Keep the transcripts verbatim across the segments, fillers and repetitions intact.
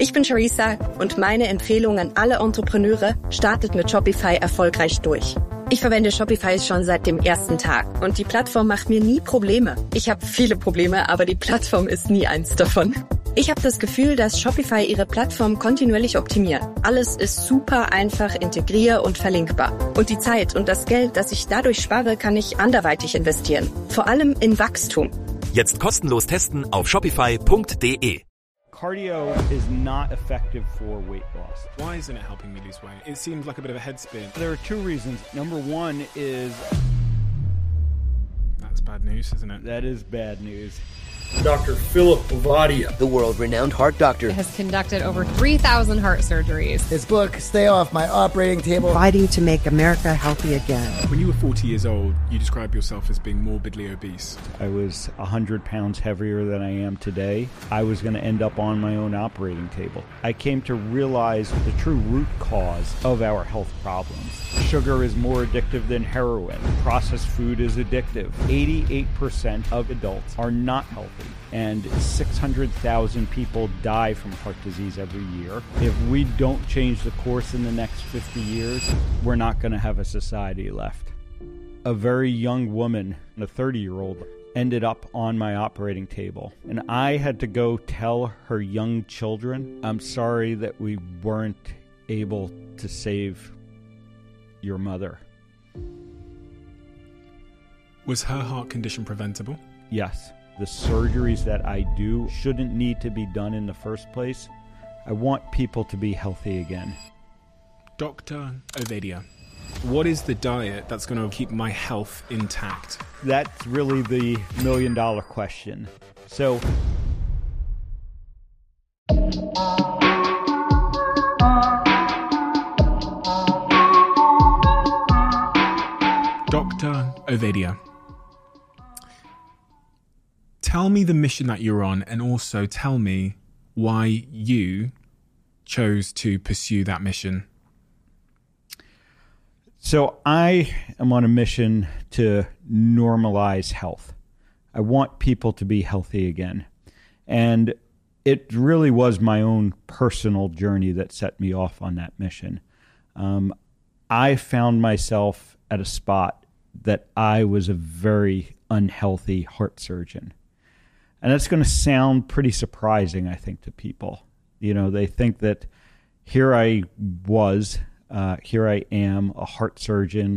Ich bin Charissa und meine Empfehlung an alle Entrepreneure: startet mit Shopify erfolgreich durch. Ich verwende Shopify schon seit dem ersten Tag und die Plattform macht mir nie Probleme. Ich habe viele Probleme, aber die Plattform ist nie eins davon. Ich habe das Gefühl, dass Shopify ihre Plattform kontinuierlich optimiert. Alles ist super einfach, integrier- und verlinkbar. Und die Zeit und das Geld, das ich dadurch spare, kann ich anderweitig investieren. Vor allem in Wachstum. Jetzt kostenlos testen auf shopify punkt de. Cardio is not effective for weight loss. Why isn't it helping me lose weight? It seems like a bit of a head spin. There are two reasons. Number one is... That's bad news, isn't it? That is bad news. Doctor Philip Bavadia, the world-renowned heart doctor, has conducted over three thousand heart surgeries. His book, Stay Off My Operating Table, Fighting to Make America Healthy Again. When you were forty years old, you described yourself as being morbidly obese. I was one hundred pounds heavier than I am today. I was going to end up on my own operating table. I came to realize the true root cause of our health problems. Sugar is more addictive than heroin. Processed food is addictive. eighty-eight percent of adults are not healthy. And six hundred thousand people die from heart disease every year. If we don't change the course in the next fifty years, we're not going to have a society left. A very young woman, a thirty-year-old, ended up on my operating table. And I had to go tell her young children, I'm sorry that we weren't able to save your mother. Was her heart condition preventable? Yes. The surgeries that I do shouldn't need to be done in the first place. I want people to be healthy again. Doctor Ovadia, what is the diet that's going to keep my health intact? That's really the million dollar question. So, Doctor Ovadia, tell me the mission that you're on, and also tell me why you chose to pursue that mission. So I am on a mission to normalize health. I want people to be healthy again. And it really was my own personal journey that set me off on that mission. Um, I found myself at a spot that I was a very unhealthy heart surgeon. And that's going to sound pretty surprising, I think, to people. You know, they think that here I was, uh, here I am, a heart surgeon,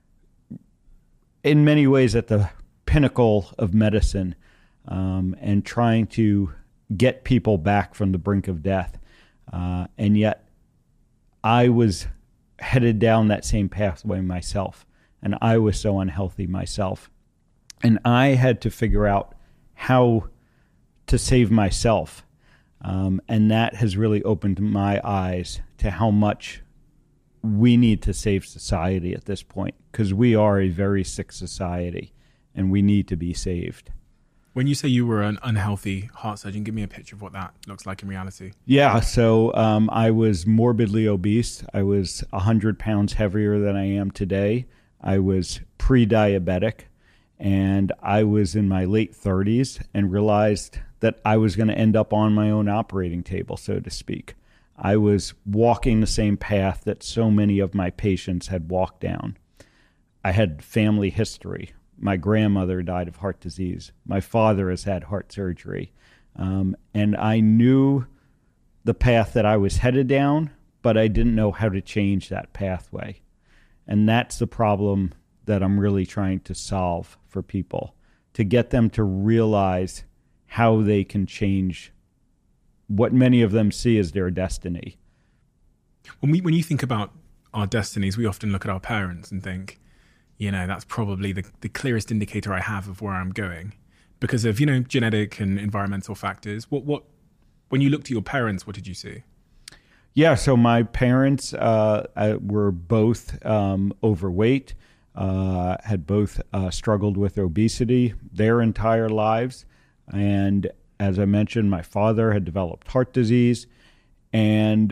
in many ways at the pinnacle of medicine, um, and trying to get people back from the brink of death. Uh, and yet I was headed down that same pathway myself, and I was so unhealthy myself. And I had to figure out how to save myself. Um, and that has really opened my eyes to how much we need to save society at this point, because we are a very sick society and we need to be saved. When you say you were an unhealthy heart surgeon, give me a picture of what that looks like in reality. Yeah, so um, I was morbidly obese. I was one hundred pounds heavier than I am today. I was pre-diabetic. And I was in my late thirties and realized that I was going to end up on my own operating table, so to speak. I was walking the same path that so many of my patients had walked down. I had family history. My grandmother died of heart disease. My father has had heart surgery. Um, and I knew the path that I was headed down, but I didn't know how to change that pathway. And that's the problem that I'm really trying to solve for people, to get them to realize how they can change what many of them see as their destiny. When we, when you think about our destinies, we often look at our parents and think, you know, that's probably the, the clearest indicator I have of where I'm going because of, you know, genetic and environmental factors. What, what, when you looked at your parents, what did you see? Yeah, so my parents uh, were both um, overweight. Uh, had both uh, struggled with obesity their entire lives. And as I mentioned, my father had developed heart disease. And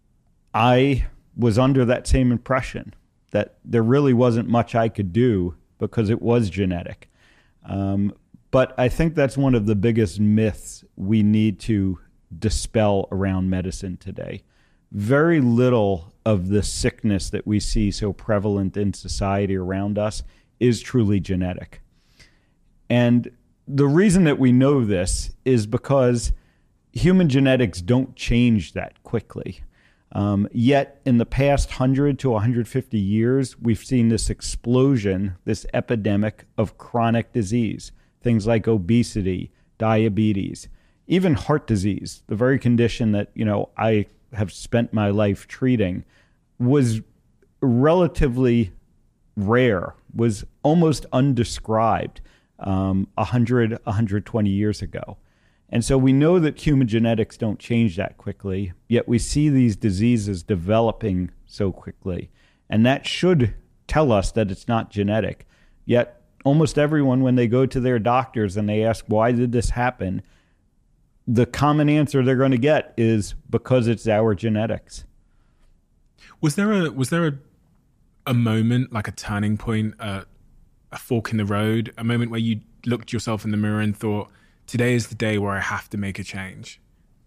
I was under that same impression that there really wasn't much I could do because it was genetic. Um, but I think that's one of the biggest myths we need to dispel around medicine today. Very little of the sickness that we see so prevalent in society around us is truly genetic. And the reason that we know this is because human genetics don't change that quickly. Um, yet in the past one hundred to one hundred fifty years, we've seen this explosion, this epidemic of chronic disease, things like obesity, diabetes, even heart disease, the very condition that, you know, I have spent my life treating, was relatively rare, was almost undescribed um, one hundred, one hundred twenty years ago. And so we know that human genetics don't change that quickly, yet we see these diseases developing so quickly. And that should tell us that it's not genetic. Yet almost everyone, when they go to their doctors and they ask, why did this happen? The common answer they're going to get is because it's our genetics. Was there a was there a, a moment, like a turning point, uh, a fork in the road, a moment where you looked yourself in the mirror and thought, today is the day where I have to make a change?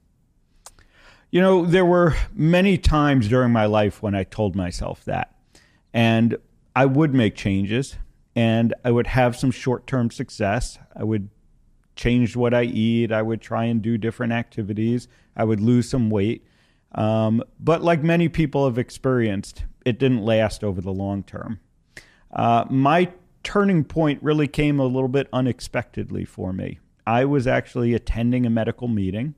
You know, there were many times during my life when I told myself that. And I would make changes, and I would have some short-term success. I would change what I eat. I would try and do different activities. I would lose some weight. Um, but like many people have experienced, it didn't last over the long term. Uh, my turning point really came a little bit unexpectedly for me. I was actually attending a medical meeting,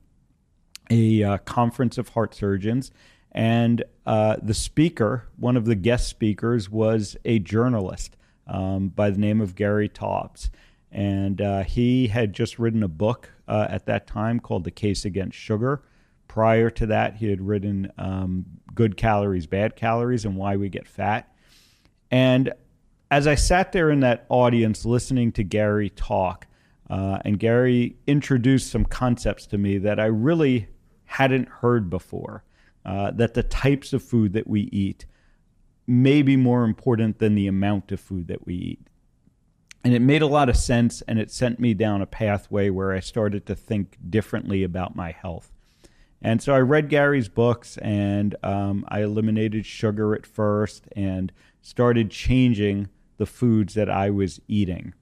a uh, conference of heart surgeons, and uh, the speaker, one of the guest speakers, was a journalist um, by the name of Gary Taubes. And uh, he had just written a book uh, at that time called The Case Against Sugar. Prior to that, he had written um, Good Calories, Bad Calories, and Why We Get Fat. And as I sat there in that audience listening to Gary talk, uh, and Gary introduced some concepts to me that I really hadn't heard before, uh, that the types of food that we eat may be more important than the amount of food that we eat. And it made a lot of sense, and it sent me down a pathway where I started to think differently about my health. And so I read Gary's books, and um, I eliminated sugar at first and started changing the foods that I was eating.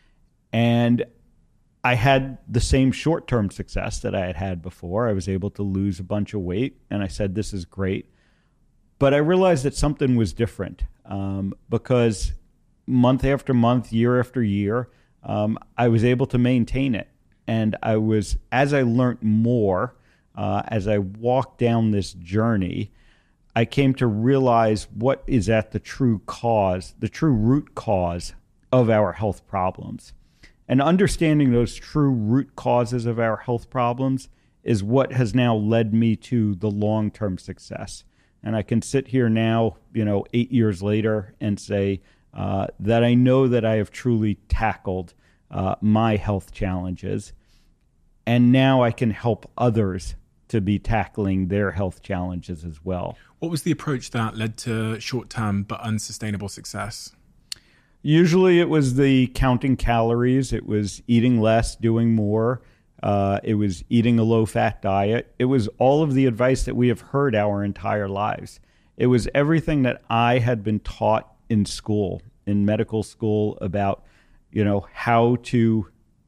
And I had the same short-term success that I had had before. I was able to lose a bunch of weight, and I said, this is great. But I realized that something was different um, because month after month, year after year, um, I was able to maintain it. And I was, as I learned more, uh, as I walked down this journey, I came to realize what is at the true cause, the true root cause of our health problems. And understanding those true root causes of our health problems is what has now led me to the long-term success. And I can sit here now, you know, eight years later and say, Uh, that I know that I have truly tackled uh, my health challenges, and now I can help others to be tackling their health challenges as well. What was the approach that led to short-term but unsustainable success? Usually it was the counting calories. It was eating less, doing more. Uh, it was eating a low-fat diet. It was all of the advice that we have heard our entire lives. It was everything that I had been taught in school, in medical school, about, you know, how to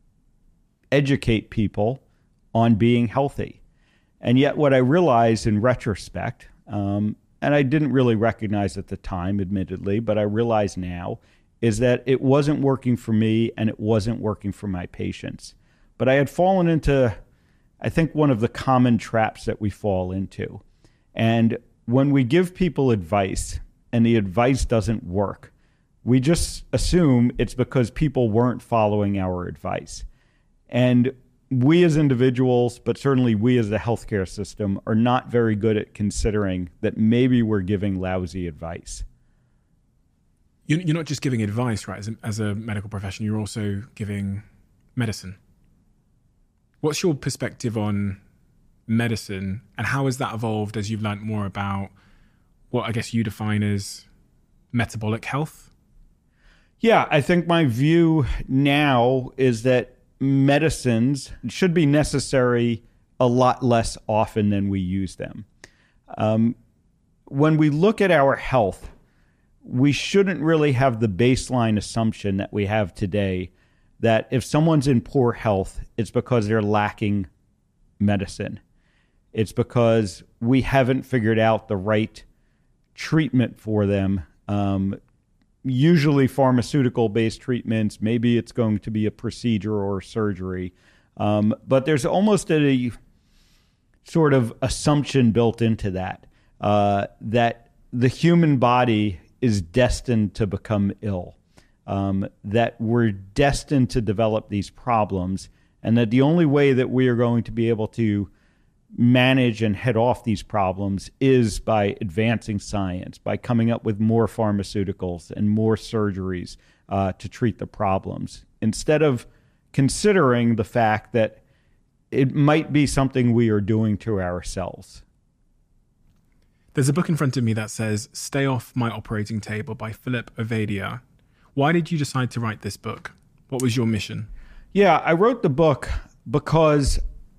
educate people on being healthy. And yet what I realized in retrospect, um, and I didn't really recognize at the time, admittedly, but I realize now, is that it wasn't working for me and it wasn't working for my patients. But I had fallen into, I think, one of the common traps that we fall into. And when we give people advice, and the advice doesn't work, we just assume it's because people weren't following our advice. And we as individuals, but certainly we as the healthcare system, are not very good at considering that maybe we're giving lousy advice. You're not just giving advice, right? As a, as a medical profession, you're also giving medicine. What's your perspective on medicine, and how has that evolved as you've learned more about what I guess you define as metabolic health? Yeah, I think my view now is that medicines should be necessary a lot less often than we use them. Um, when we look at our health, we shouldn't really have the baseline assumption that we have today that if someone's in poor health, it's because they're lacking medicine. It's because we haven't figured out the right treatment for them. Um, usually pharmaceutical-based treatments, maybe it's going to be a procedure or surgery. Um, but there's almost a sort of assumption built into that, uh, that the human body is destined to become ill, um, that we're destined to develop these problems, and that the only way that we are going to be able to manage and head off these problems is by advancing science, by coming up with more pharmaceuticals and more surgeries uh, to treat the problems, instead of considering the fact that it might be something we are doing to ourselves. There's a book in front of me that says Stay Off My Operating Table by Philip Ovadia. Why did you decide to write this book? What was your mission? Yeah, I wrote the book because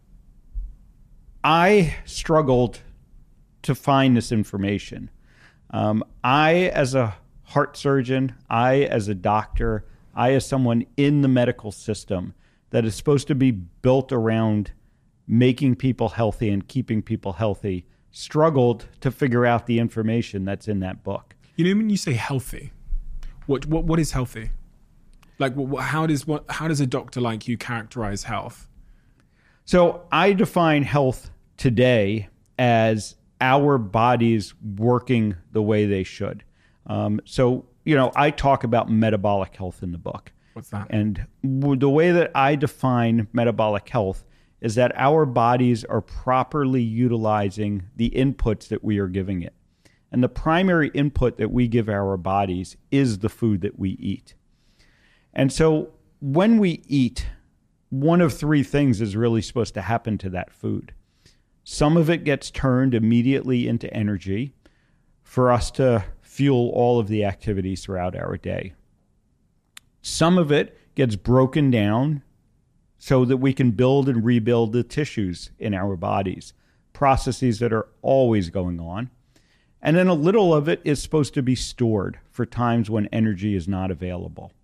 I struggled to find this information. Um, I, as a heart surgeon, I, as a doctor, I, as someone in the medical system that is supposed to be built around making people healthy and keeping people healthy, struggled to figure out the information that's in that book. You know, when you say healthy, what what what is healthy? Like, what, how does what how does a doctor like you characterize health? So I define health today as our bodies working the way they should. Um, so, you know, I talk about metabolic health in the book. What's that? And w- the way that I define metabolic health is that our bodies are properly utilizing the inputs that we are giving it. And the primary input that we give our bodies is the food that we eat. And so when we eat, one of three things is really supposed to happen to that food. Some of it gets turned immediately into energy for us to fuel all of the activities throughout our day. Some of it gets broken down so that we can build and rebuild the tissues in our bodies, processes that are always going on. And then a little of it is supposed to be stored for times when energy is not available.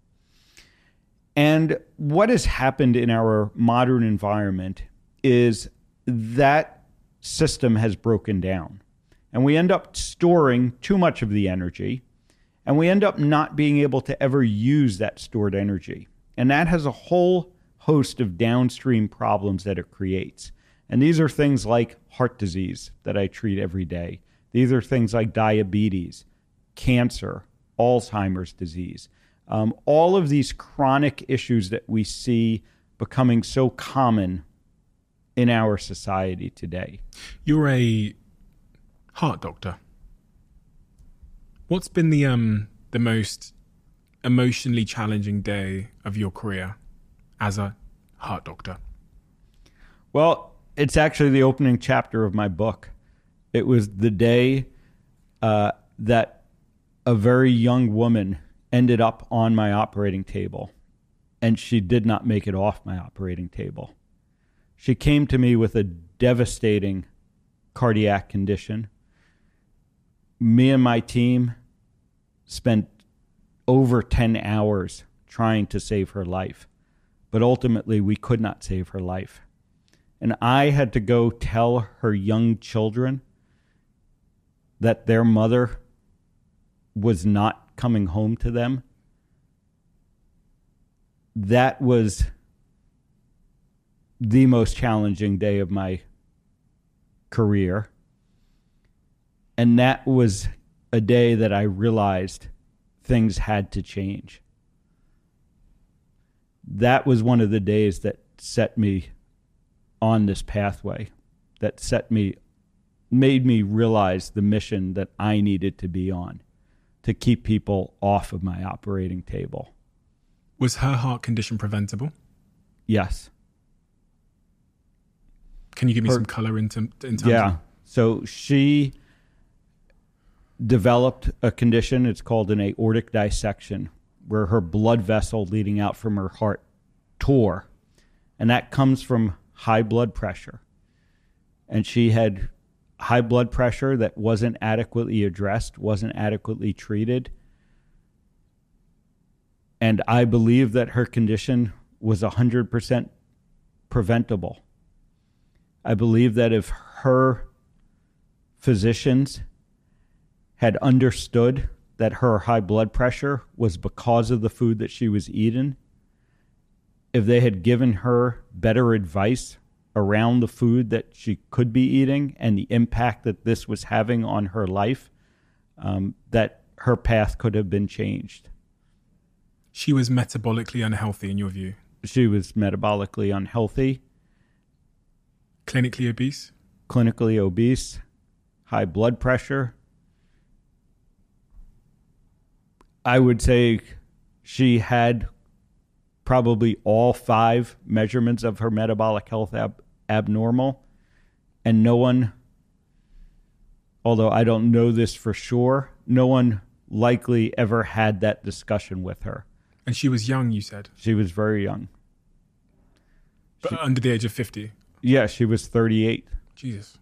And what has happened in our modern environment is that system has broken down. And we end up storing too much of the energy, and we end up not being able to ever use that stored energy. And that has a whole host of downstream problems that it creates. And these are things like heart disease that I treat every day. These are things like diabetes, cancer, Alzheimer's disease. Um, all of these chronic issues that we see becoming so common in our society today. You're a heart doctor. What's been the um the most emotionally challenging day of your career as a heart doctor? Well, it's actually the opening chapter of my book. It was the day uh, that a very young woman ended up on my operating table, and she did not make it off my operating table. She came to me with a devastating cardiac condition. Me and my team spent over ten hours trying to save her life, but ultimately we could not save her life. And I had to go tell her young children that their mother was not coming home to them. That was the most challenging day of my career. And that was a day that I realized things had to change. That was one of the days that set me on this pathway, that set me, made me realize the mission that I needed to be on, to keep people off of my operating table. Was her heart condition preventable? Yes. Can you give me her, some color into in terms yeah. of... So she developed a condition, it's called an aortic dissection, where her blood vessel leading out from her heart tore. And that comes from high blood pressure. and she had high blood pressure that wasn't adequately addressed, wasn't adequately treated. And I believe that her condition was one hundred percent preventable. I believe that if her physicians had understood that her high blood pressure was because of the food that she was eating, if they had given her better advice around the food that she could be eating and the impact that this was having on her life, um, that her path could have been changed. She was metabolically unhealthy in your view? She was metabolically unhealthy. Clinically obese? Clinically obese, high blood pressure. I would say she had probably all five measurements of her metabolic health ab- abnormal. And no one, although I don't know this for sure, no one likely ever had that discussion with her. And she was young, you said? She was very young. But she, under the age of fifty? Yeah, she was thirty-eight. Jesus.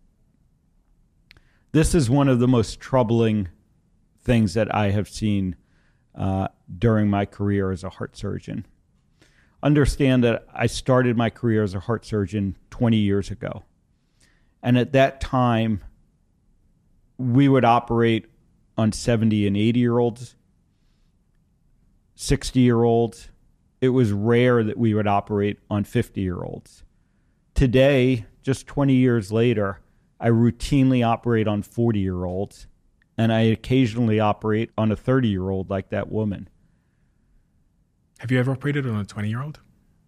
This is one of the most troubling things that I have seen uh, during my career as a heart surgeon. Understand that I started my career as a heart surgeon twenty years ago. And at that time, we would operate on seventy and eighty-year-olds, sixty-year-olds. It was rare that we would operate on fifty-year-olds. Today, just twenty years later, I routinely operate on forty-year-olds, and I occasionally operate on a thirty-year-old like that woman. Have you ever operated on a twenty-year-old?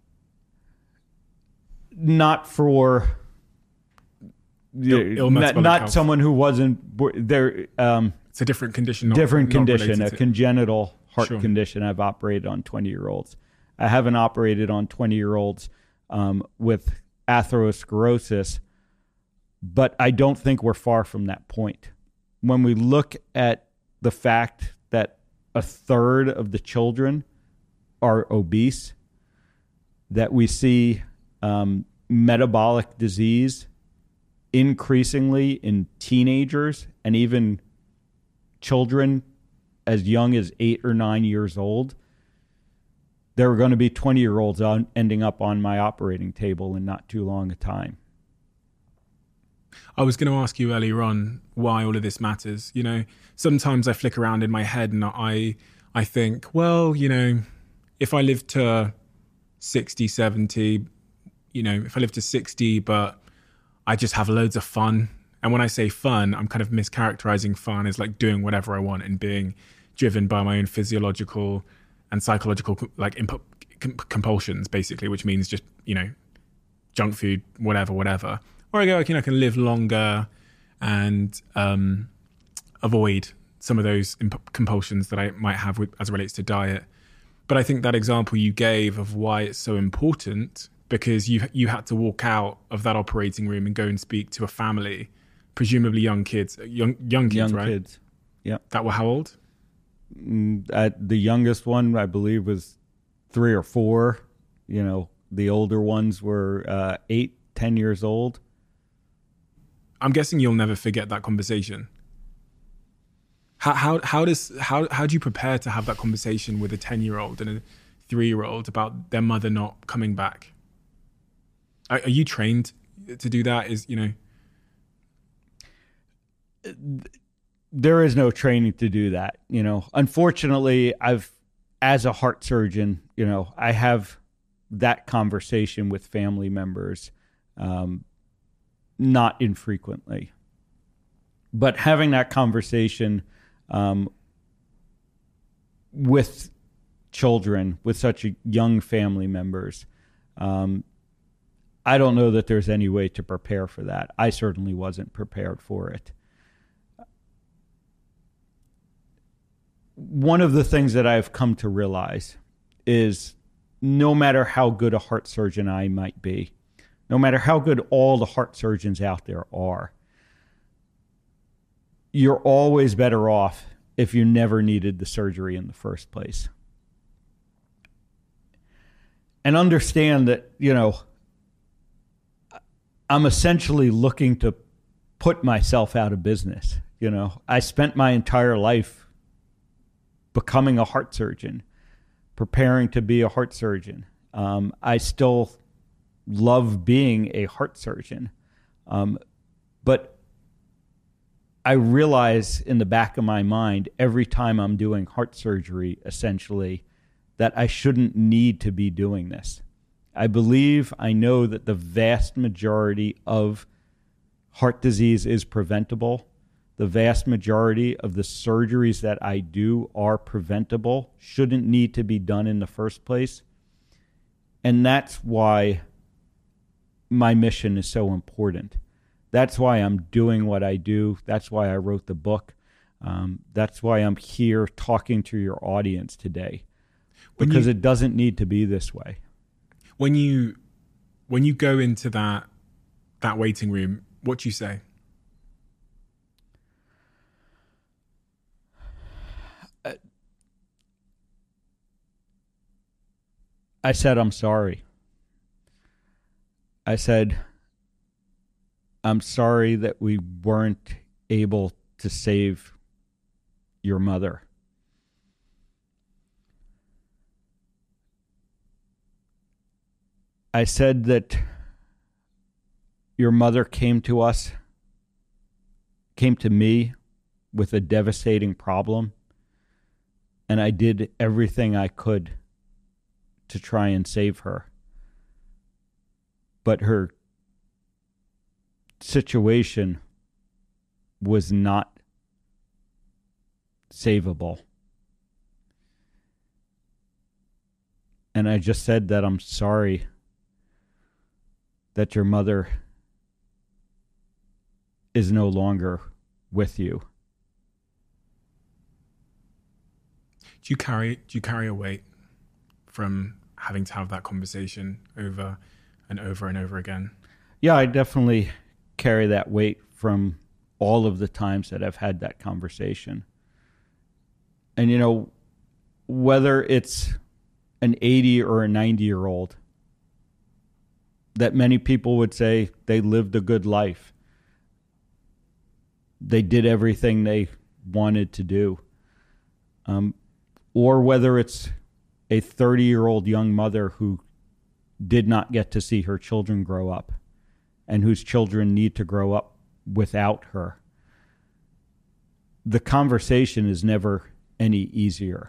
Not for... Ill, Ill not not health. Someone who wasn't there. Um, it's a different condition. Not, different not condition, a to... congenital heart Sure. condition. I've operated on twenty-year-olds. I haven't operated on twenty-year-olds um, with atherosclerosis, but I don't think we're far from that point. When we look at the fact that a third of the children are obese, that we see um, metabolic disease increasingly in teenagers and even children as young as eight or nine years old, there are going to be twenty-year-olds on, ending up on my operating table in not too long a time. I was going to ask you earlier on why all of this matters. You know, sometimes I flick around in my head and I, I think, well, you know, if I live to sixty, seventy, you know, if I live to sixty, but I just have loads of fun. And when I say fun, I'm kind of mischaracterizing fun as like doing whatever I want and being driven by my own physiological and psychological like imp- comp- compulsions, basically, which means just, you know, junk food, whatever, whatever. Or I go, okay, I can live longer and um, avoid some of those imp- compulsions that I might have with, as it relates to diet. But I think that example you gave of why it's so important, because you you had to walk out of that operating room and go and speak to a family, presumably young kids, young young kids, Young right? kids, yeah. That were how old? Mm, at the youngest one, I believe, was three or four. You know, the older ones were uh, eight, ten years old. I'm guessing you'll never forget that conversation. How how how does how how do you prepare to have that conversation with a ten-year-old and a three-year-old about their mother not coming back? Are, are you trained to do that? Is you know? There is no training to do that. You know, unfortunately, I've as a heart surgeon, you know, I have that conversation with family members, um, not infrequently. But having that conversation um, with children, with such a young family members, um, I don't know that there's any way to prepare for that. I certainly wasn't prepared for it. One of the things that I've come to realize is no matter how good a heart surgeon I might be, no matter how good all the heart surgeons out there are, you're always better off if you never needed the surgery in the first place. And understand that, you know, I'm essentially looking to put myself out of business. You know, I spent my entire life becoming a heart surgeon, preparing to be a heart surgeon. Um, I still love being a heart surgeon. Um, but I realize in the back of my mind, every time I'm doing heart surgery, essentially, that I shouldn't need to be doing this. I believe, I know that the vast majority of heart disease is preventable. The vast majority of the surgeries that I do are preventable, shouldn't need to be done in the first place. And that's why my mission is so important. That's why I'm doing what I do. That's why I wrote the book. Um, that's why I'm here talking to your audience today, because you, it doesn't need to be this way. When you when you go into that that waiting room, what do you say? Uh, I said, I'm sorry. I said, I'm sorry that we weren't able to save your mother. I said that your mother came to us, came to me with a devastating problem, and I did everything I could to try and save her. But her situation was not savable. And I just said that I'm sorry that your mother is no longer with you. Do you carry do you carry a weight from having to have that conversation over and over and over again? Yeah, I definitely carry that weight from all of the times that I've had that conversation. And, you know, whether it's an eighty or a ninety year old, that many people would say they lived a good life. They did everything they wanted to do. Um, or whether it's a thirty year old young mother who did not get to see her children grow up, and whose children need to grow up without her. The conversation is never any easier.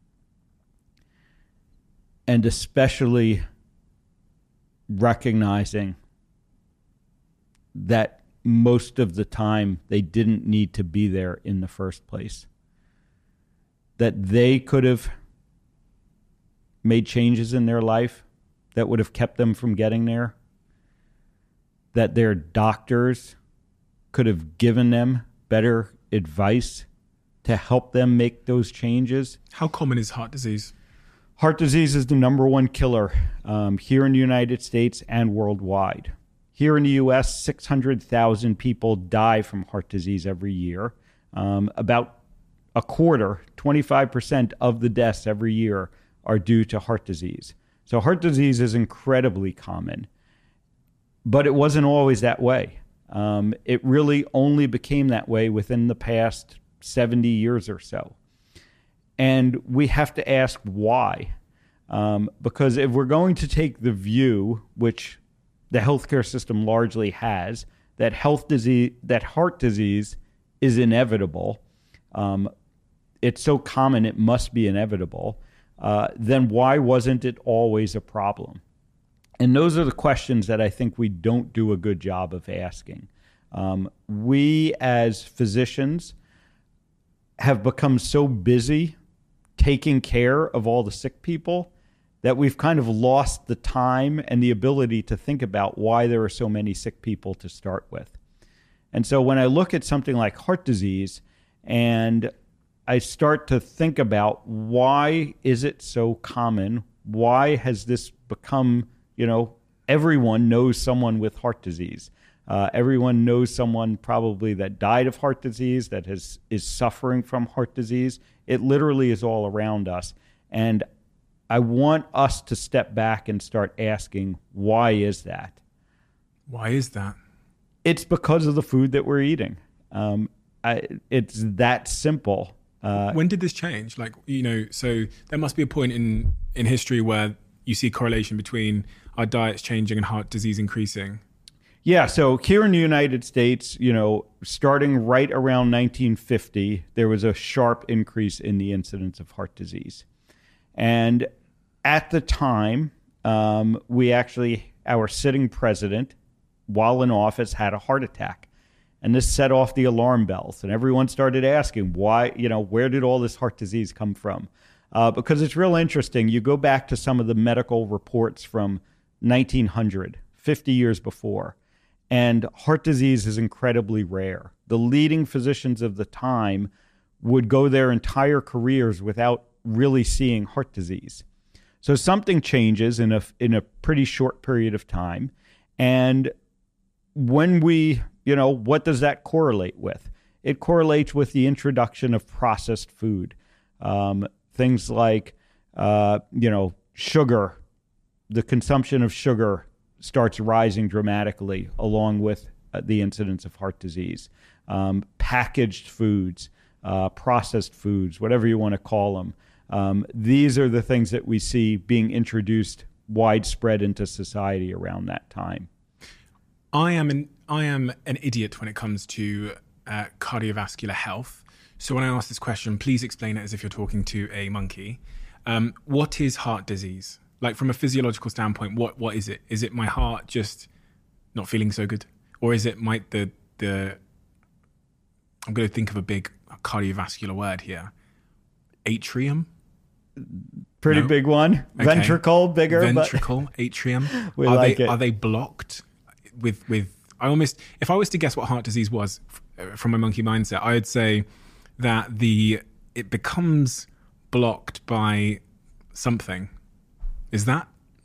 And especially recognizing that most of the time they didn't need to be there in the first place. That they could have made changes in their life that would have kept them from getting there. That their doctors could have given them better advice to help them make those changes. How common is heart disease? Heart disease is the number one killer um, here in the United States and worldwide. Here in the U S, six hundred thousand people die from heart disease every year. Um, about a quarter, twenty-five percent of the deaths every year are due to heart disease. So heart disease is incredibly common. But it wasn't always that way. Um, it really only became that way within the past seventy years or so. And we have to ask why. Um, because if we're going to take the view, which the healthcare system largely has, that health disease, that heart disease is inevitable, um, it's so common it must be inevitable, uh, then why wasn't it always a problem? And those are the questions that I think we don't do a good job of asking. Um, we as physicians have become so busy taking care of all the sick people that we've kind of lost the time and the ability to think about why there are so many sick people to start with. And so when I look at something like heart disease and I start to think about why is it so common? Why has this become, you know, everyone knows someone with heart disease. Uh, everyone knows someone probably that died of heart disease, that has is suffering from heart disease. It literally is all around us. And I want us to step back and start asking, why is that? Why is that? It's because of the food that we're eating. Um, I, it's that simple. Uh, when did this change? Like, you know, so there must be a point in, in history where you see correlation between our diets changing and heart disease increasing. Yeah, so here in the United States, you know, starting right around nineteen fifty, there was a sharp increase in the incidence of heart disease. And at the time, um, we actually, our sitting president, while in office, had a heart attack. And this set off the alarm bells. And everyone started asking, why, you know, where did all this heart disease come from? Uh, because it's real interesting. You go back to some of the medical reports from nineteen hundred, fifty years before. And heart disease is incredibly rare. The leading physicians of the time would go their entire careers without really seeing heart disease. So something changes in a in a pretty short period of time. And when we, you know, what does that correlate with? It correlates with the introduction of processed food. Um, things like, uh, you know, sugar, the consumption of sugar starts rising dramatically along with uh, the incidence of heart disease. Um, packaged foods, uh, processed foods, whatever you want to call them. Um, these are the things that we see being introduced widespread into society around that time. I am an I am an idiot when it comes to uh, cardiovascular health. So when I ask this question, please explain it as if you're talking to a monkey. Um, what is heart disease? Like, from a physiological standpoint, what what is it? Is it my heart just not feeling so good, or is it my the the? I'm going to think of a big cardiovascular word here. Atrium. Pretty no? big one. Okay. Ventricle, bigger. Ventricle, but atrium. we are like they it. Are they blocked with with? I almost, if I was to guess what heart disease was from my monkey mindset, I would say that the it becomes blocked by something. Is that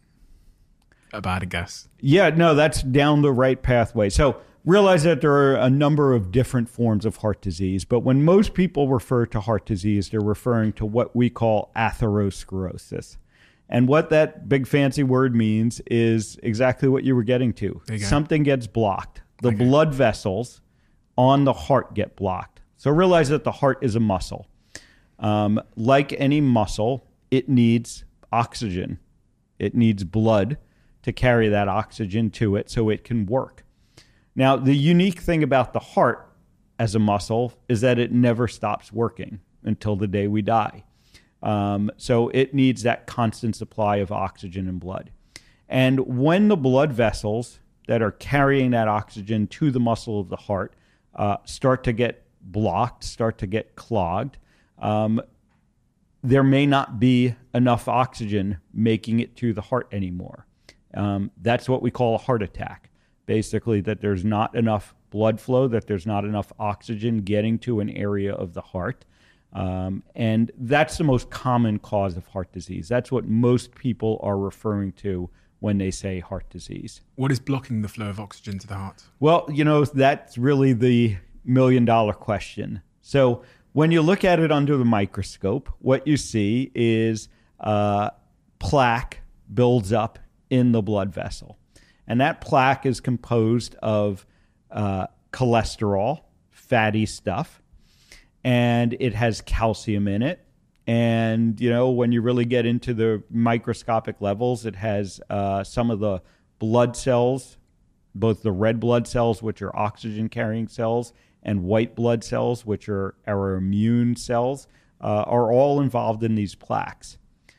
a bad guess? Yeah, no, that's down the right pathway. So realize that there are a number of different forms of heart disease, but when most people refer to heart disease, they're referring to what we call atherosclerosis. And what that big fancy word means is exactly what you were getting to. Something gets blocked. The okay. blood vessels on the heart get blocked. So realize that the heart is a muscle. Um, like any muscle, it needs oxygen. It needs blood to carry that oxygen to it so it can work. Now, the unique thing about the heart as a muscle is that it never stops working until the day we die. Um, so it needs that constant supply of oxygen and blood. And when the blood vessels that are carrying that oxygen to the muscle of the heart uh, start to get blocked, start to get clogged, um, there may not be enough oxygen making it to the heart anymore. Um, that's what we call a heart attack. Basically, that there's not enough blood flow, that there's not enough oxygen getting to an area of the heart. Um, and that's the most common cause of heart disease. That's what most people are referring to when they say heart disease. What is blocking the flow of oxygen to the heart? Well, you know, that's really the million dollar question. So when you look at it under the microscope, what you see is uh, plaque builds up in the blood vessel. And that plaque is composed of uh, cholesterol, fatty stuff, and it has calcium in it. And, you know, when you really get into the microscopic levels, it has uh, some of the blood cells, both the red blood cells, which are oxygen-carrying cells, and white blood cells, which are our immune cells, uh, are all involved in these plaques.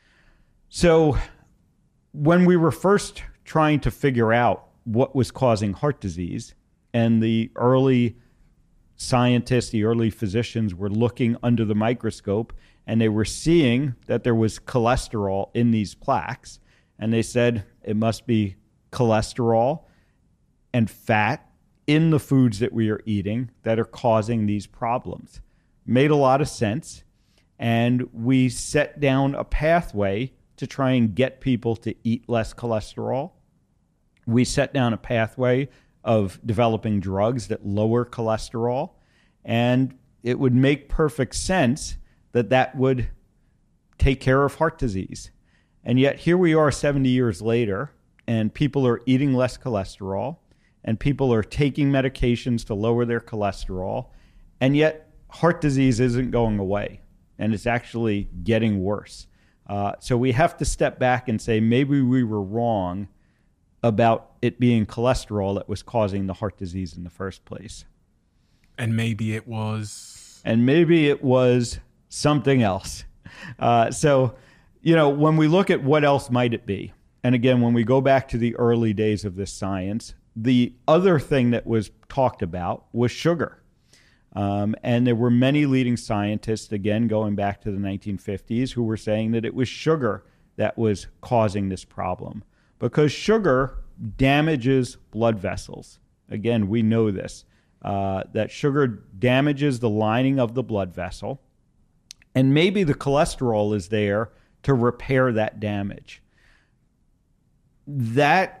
So when we were first trying to figure out what was causing heart disease, and the early scientists, the early physicians were looking under the microscope, and they were seeing that there was cholesterol in these plaques, and they said it must be cholesterol and fat in the foods that we are eating that are causing these problems. Made a lot of sense, and we set down a pathway to try and get people to eat less cholesterol. We set down a pathway of developing drugs that lower cholesterol, and it would make perfect sense that that would take care of heart disease. And yet here we are seventy years later, and people are eating less cholesterol, and people are taking medications to lower their cholesterol, and yet heart disease isn't going away, and it's actually getting worse. Uh, so we have to step back and say maybe we were wrong about it being cholesterol that was causing the heart disease in the first place. And maybe it was... And maybe it was something else. Uh, so, you know, when we look at what else might it be, and again, when we go back to the early days of this science, the other thing that was talked about was sugar. Um, and there were many leading scientists, again, going back to the nineteen fifties, who were saying that it was sugar that was causing this problem. Because sugar damages blood vessels. Again, we know this, uh, that sugar damages the lining of the blood vessel. And maybe the cholesterol is there to repair that damage. That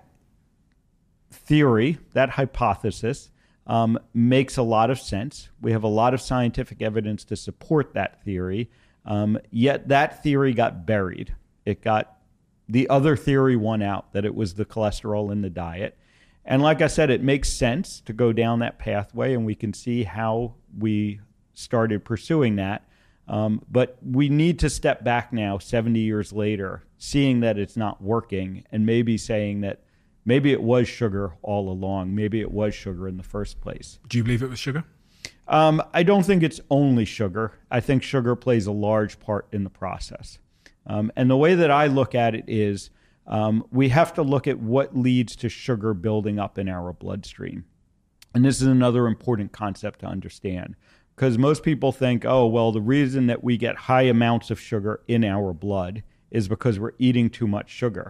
theory, that hypothesis, um, makes a lot of sense. We have a lot of scientific evidence to support that theory. Um, yet that theory got buried. It got the other theory won out, that it was the cholesterol in the diet. And like I said, it makes sense to go down that pathway, and we can see how we started pursuing that. Um, but we need to step back now, seventy years later, seeing that it's not working, and maybe saying that maybe it was sugar all along. Maybe it was sugar in the first place. Do you believe it was sugar? Um, I don't think it's only sugar. I think sugar plays a large part in the process. Um, and the way that I look at it is um, we have to look at what leads to sugar building up in our bloodstream. And this is another important concept to understand, because most people think, oh, well, the reason that we get high amounts of sugar in our blood is because we're eating too much sugar.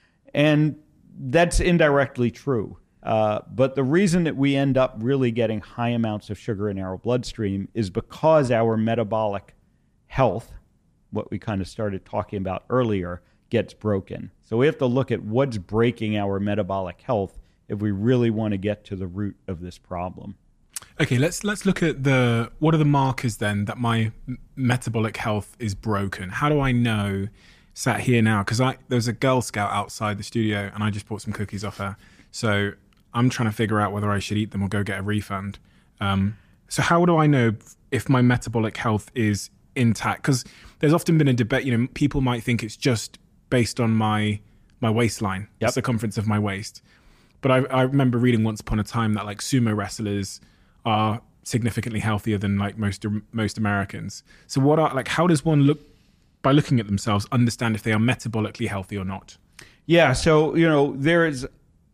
And that's indirectly true. Uh, but the reason that we end up really getting high amounts of sugar in our bloodstream is because our metabolic health, what we kind of started talking about earlier, gets broken. So we have to look at what's breaking our metabolic health if we really want to get to the root of this problem. Okay, let's let's look at the, what are the markers then that my m- metabolic health is broken? How do I know, sat here now, because I there's a Girl Scout outside the studio and I just bought some cookies off her. So I'm trying to figure out whether I should eat them or go get a refund. Um, so how do I know if my metabolic health is intact? Because there's often been a debate, you know, people might think it's just based on my my waistline, yep. the circumference of my waist. But I, I remember reading once upon a time that like sumo wrestlers are significantly healthier than like most most Americans. So what are like how does one look by looking at themselves understand if they are metabolically healthy or not? Yeah, so you know there is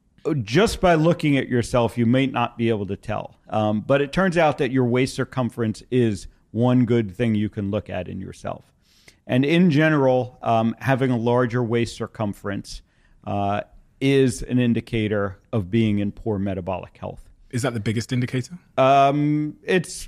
just by looking at yourself you may not be able to tell, um, but it turns out that your waist circumference is one good thing you can look at in yourself. And in general, um, having a larger waist circumference uh, is an indicator of being in poor metabolic health. Is that the biggest indicator? Um, it's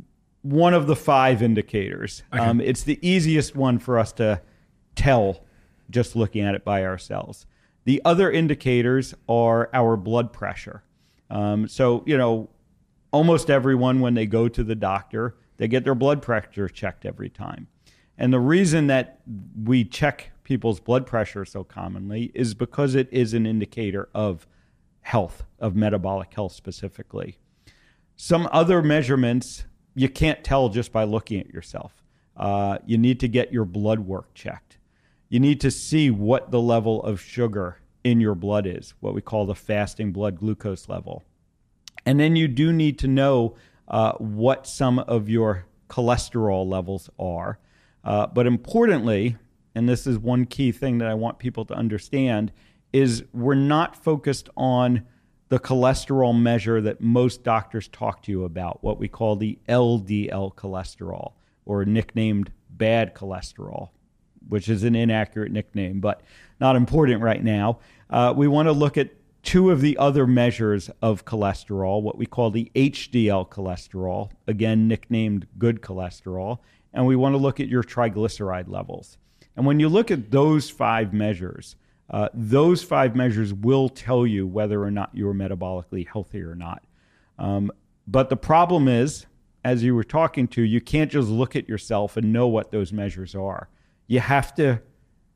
one of the five indicators. Okay. Um, it's the easiest one for us to tell just looking at it by ourselves. The other indicators are our blood pressure. Um, so, you know, almost everyone, when they go to the doctor, they get their blood pressure checked every time. And the reason that we check people's blood pressure so commonly is because it is an indicator of health, of metabolic health specifically. Some other measurements you can't tell just by looking at yourself. Uh, you need to get your blood work checked. You need to see what the level of sugar in your blood is, what we call the fasting blood glucose level. And then you do need to know uh, what some of your cholesterol levels are. Uh, but importantly, and this is one key thing that I want people to understand, is we're not focused on the cholesterol measure that most doctors talk to you about, what we call the L D L cholesterol, or nicknamed bad cholesterol, which is an inaccurate nickname, but not important right now. Uh, we want to look at two of the other measures of cholesterol, what we call the H D L cholesterol, again nicknamed good cholesterol, and we want to look at your triglyceride levels. And when you look at those five measures, uh, those five measures will tell you whether or not you're metabolically healthy or not. Um, but the problem is, as you were talking to, you can't just look at yourself and know what those measures are. You have to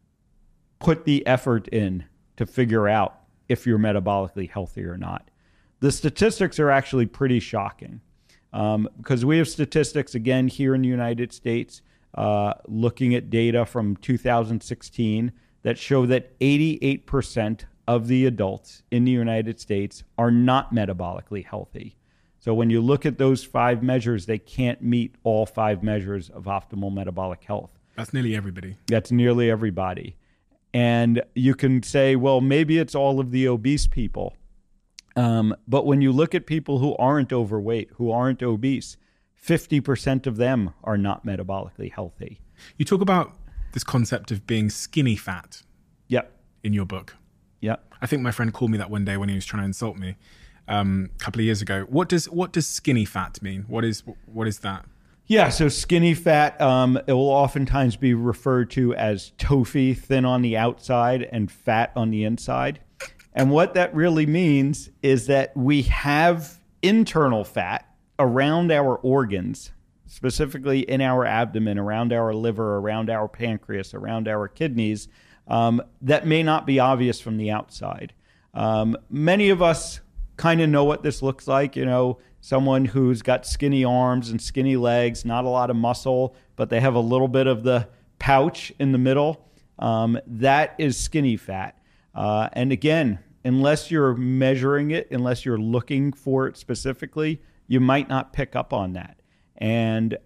put the effort in to figure out if you're metabolically healthy or not. the statistics are actually pretty shocking um, because we have statistics, again, here in the United States, uh, looking at data from two thousand sixteen that show that eighty-eight percent of the adults in the United States are not metabolically healthy. So when you look at those five measures, they can't meet all five measures of optimal metabolic health. That's nearly everybody. That's nearly everybody. And you can say, well, maybe it's all of the obese people. Um, but when you look at people who aren't overweight, who aren't obese, fifty percent of them are not metabolically healthy. You talk about this concept of being skinny fat. Yep. In your book. Yep. I think my friend called me that one day when he was trying to insult me um, a couple of years ago. What does what does skinny fat mean? What is what is that? Yeah, so skinny fat, um, it will oftentimes be referred to as tofu, thin on the outside and fat on the inside. And what that really means is that we have internal fat around our organs, specifically in our abdomen, around our liver, around our pancreas, around our kidneys, um, that may not be obvious from the outside. Um, many of us kind of know what this looks like, you know, someone who's got skinny arms and skinny legs, not a lot of muscle, but they have a little bit of the pouch in the middle. Um, that is skinny fat. Uh, and again, unless you're measuring it, unless you're looking for it specifically, you might not pick up on that. And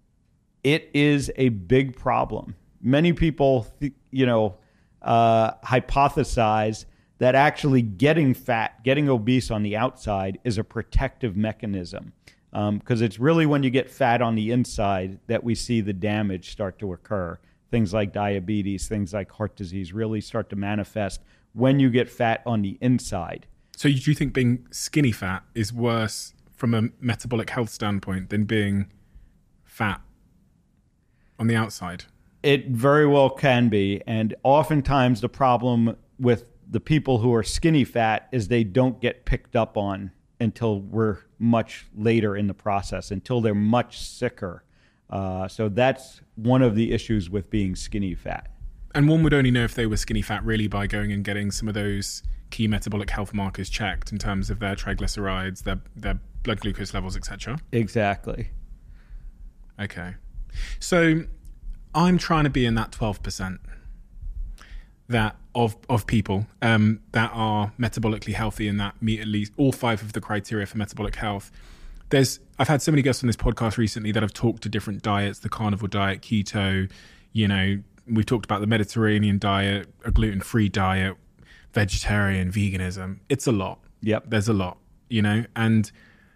it is a big problem. Many people, you know, uh, hypothesize that actually getting fat, getting obese on the outside is a protective mechanism. Because um, it's really when you get fat on the inside that we see the damage start to occur. Things like diabetes, things like heart disease really start to manifest when you get fat on the inside. So do you think being skinny fat is worse from a metabolic health standpoint than being fat on the outside? It very well can be. And oftentimes the problem with the people who are skinny fat is they don't get picked up on until we're much later in the process, until they're much sicker. Uh, so that's one of the issues with being skinny fat. And one would only know if they were skinny fat really by going and getting some of those key metabolic health markers checked in terms of their triglycerides, their their blood glucose levels, et cetera. Exactly. Okay. So I'm trying to be in that twelve percent that of of people um, that are metabolically healthy and that meet at least all five of the criteria for metabolic health. There's I've had so many guests on this podcast recently that have talked to different diets, the carnivore diet, keto, you know, we've talked about the Mediterranean diet, a gluten-free diet, vegetarian, veganism. It's a lot. Yep. There's a lot, you know, and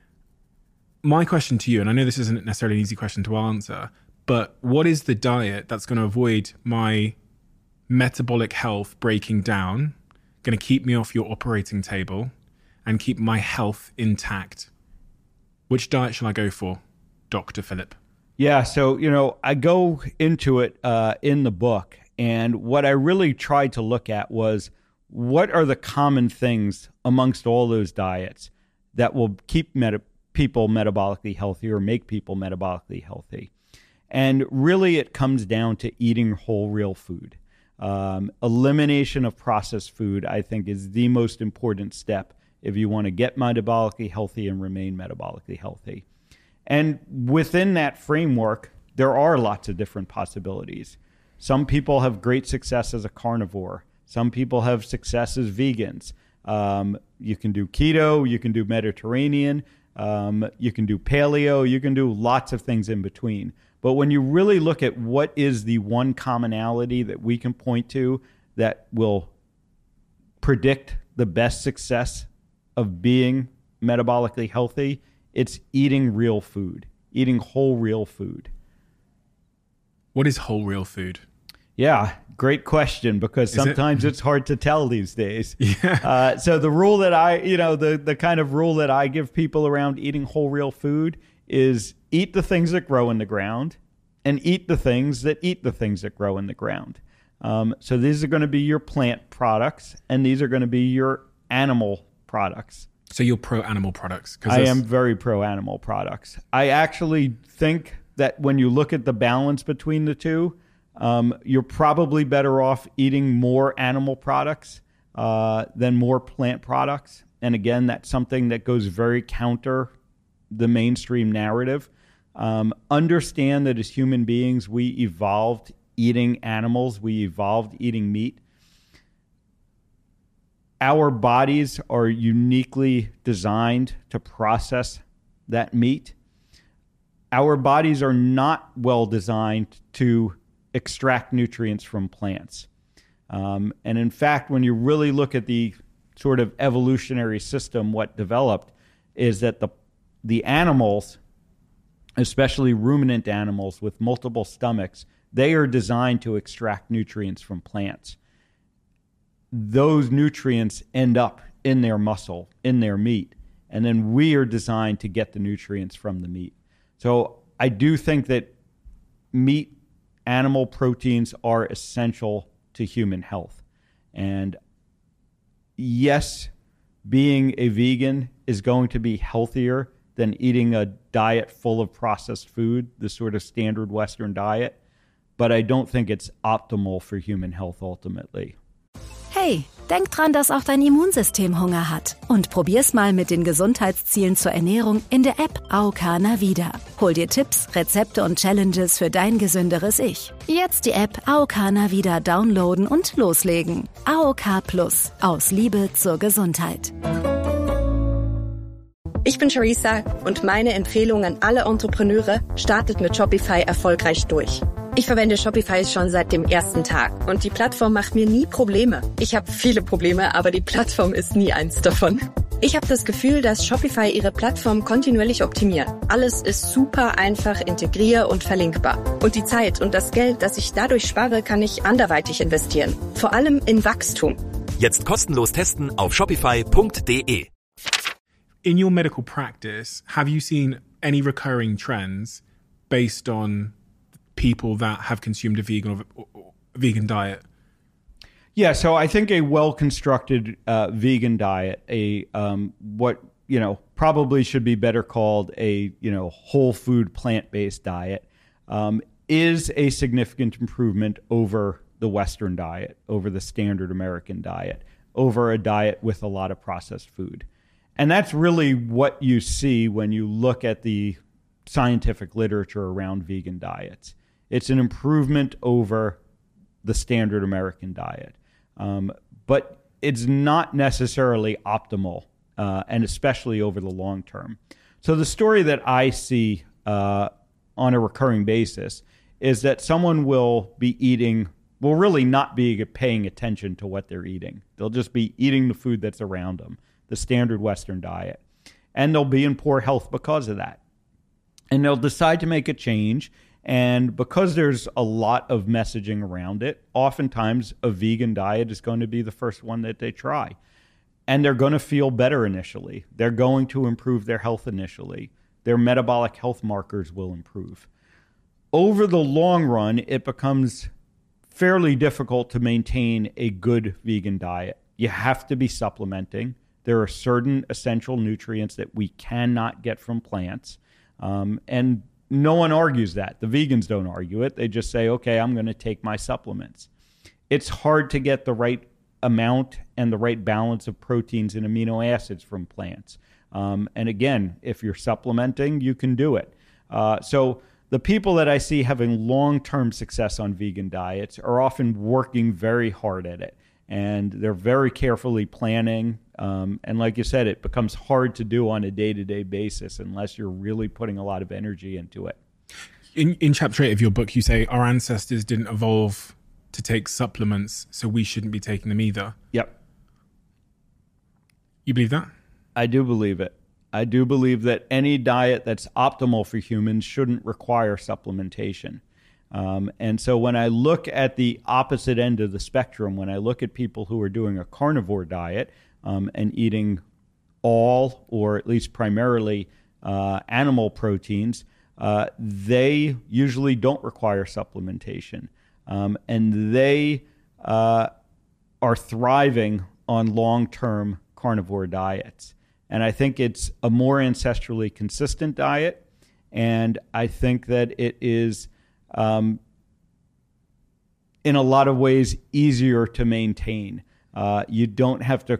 my question to you, and I know this isn't necessarily an easy question to answer, but what is the diet that's going to avoid my metabolic health breaking down, going to keep me off your operating table and keep my health intact? Which diet shall I go for, Doctor Philip? Yeah, so, you know, I go into it uh, in the book, and what I really tried to look at was what are the common things amongst all those diets that will keep meta- people metabolically healthy or make people metabolically healthy. And really it comes down to eating whole, real food. Um, elimination of processed food, I think, is the most important step if you want to get metabolically healthy and remain metabolically healthy. And within that framework, there are lots of different possibilities. Some people have great success as a carnivore. Some people have success as vegans. Um, you can do keto, you can do Mediterranean, um, you can do paleo, you can do lots of things in between. But when you really look at what is the one commonality that we can point to that will predict the best success of being metabolically healthy, it's eating real food, eating whole, real food. What is whole, real food? Yeah, great question, because Is sometimes it? it's hard to tell these days. Yeah. Uh, so the rule that I, you know, the, the kind of rule that I give people around eating whole, real food is eat the things that grow in the ground and eat the things that eat the things that grow in the ground. Um, so these are going to be your plant products and these are going to be your animal products. So you're pro-animal products? I am very pro-animal products. I actually think that when you look at the balance between the two, um, you're probably better off eating more animal products uh, than more plant products. And again, that's something that goes very counter the mainstream narrative. Um, understand that as human beings, we evolved eating animals. We evolved eating meat. Our bodies are uniquely designed to process that meat. Our bodies are not well designed to extract nutrients from plants. Um, and in fact, when you really look at the sort of evolutionary system, what developed is that the the animals, especially ruminant animals with multiple stomachs, they are designed to extract nutrients from plants. Those nutrients end up in their muscle, in their meat, and then we are designed to get the nutrients from the meat. So I do think that meat, animal proteins are essential to human health. And yes, being a vegan is going to be healthier than eating a diet full of processed food, the sort of standard Western diet, but I don't think it's optimal for human health ultimately. Hey, denk dran, dass auch dein Immunsystem Hunger hat. Und probier's mal mit den Gesundheitszielen zur Ernährung in der App A O K Navida. Hol dir Tipps, Rezepte und Challenges für dein gesünderes Ich. Jetzt die App A O K Navida downloaden und loslegen. A O K Plus. Aus Liebe zur Gesundheit. Ich bin Charissa und meine Empfehlung an alle Entrepreneure, startet mit Shopify erfolgreich durch. Ich verwende Shopify schon seit dem ersten Tag und die Plattform macht mir nie Probleme. Ich habe viele Probleme, aber die Plattform ist nie eins davon. Ich habe das Gefühl, dass Shopify ihre Plattform kontinuierlich optimiert. Alles ist super einfach integrier- und verlinkbar. Und die Zeit und das Geld, das ich dadurch spare, kann ich anderweitig investieren. Vor allem in Wachstum. Jetzt kostenlos testen auf shopify punkt de. In your medical practice, have you seen any recurring trends based on people that have consumed a vegan or a vegan diet? Yeah, so I think a well-constructed uh, vegan diet, a um, what you know probably should be better called a you know whole food plant-based diet, um, is a significant improvement over the Western diet, over the standard American diet, over a diet with a lot of processed food. And that's really what you see when you look at the scientific literature around vegan diets. It's an improvement over the standard American diet. Um, but it's not necessarily optimal, uh, and especially over the long term. So the story that I see uh, on a recurring basis is that someone will be eating, will really not be paying attention to what they're eating. They'll just be eating the food that's around them, the standard Western diet. And they'll be in poor health because of that. And they'll decide to make a change. And because there's a lot of messaging around it, oftentimes a vegan diet is going to be the first one that they try. And they're going to feel better initially. They're going to improve their health initially. Their metabolic health markers will improve. Over the long run, it becomes fairly difficult to maintain a good vegan diet. You have to be supplementing. There are certain essential nutrients that we cannot get from plants. Um, and no one argues that. The vegans don't argue it. They just say, okay, I'm going to take my supplements. It's hard to get the right amount and the right balance of proteins and amino acids from plants. Um, and again, if you're supplementing, you can do it. Uh, so the people that I see having long-term success on vegan diets are often working very hard at it. And they're very carefully planning. Um, and like you said, it becomes hard to do on a day-to-day basis unless you're really putting a lot of energy into it. In, in chapter eight of your book, you say our ancestors didn't evolve to take supplements, so we shouldn't be taking them either. Yep. You believe that? I do believe it. I do believe that any diet that's optimal for humans shouldn't require supplementation. Um, and so when I look at the opposite end of the spectrum, when I look at people who are doing a carnivore diet um, and eating all, or at least primarily, uh, animal proteins, uh, they usually don't require supplementation. Um, and they uh, are thriving on long-term carnivore diets. And I think it's a more ancestrally consistent diet. And I think that it is Um, in a lot of ways, easier to maintain. Uh, you don't have to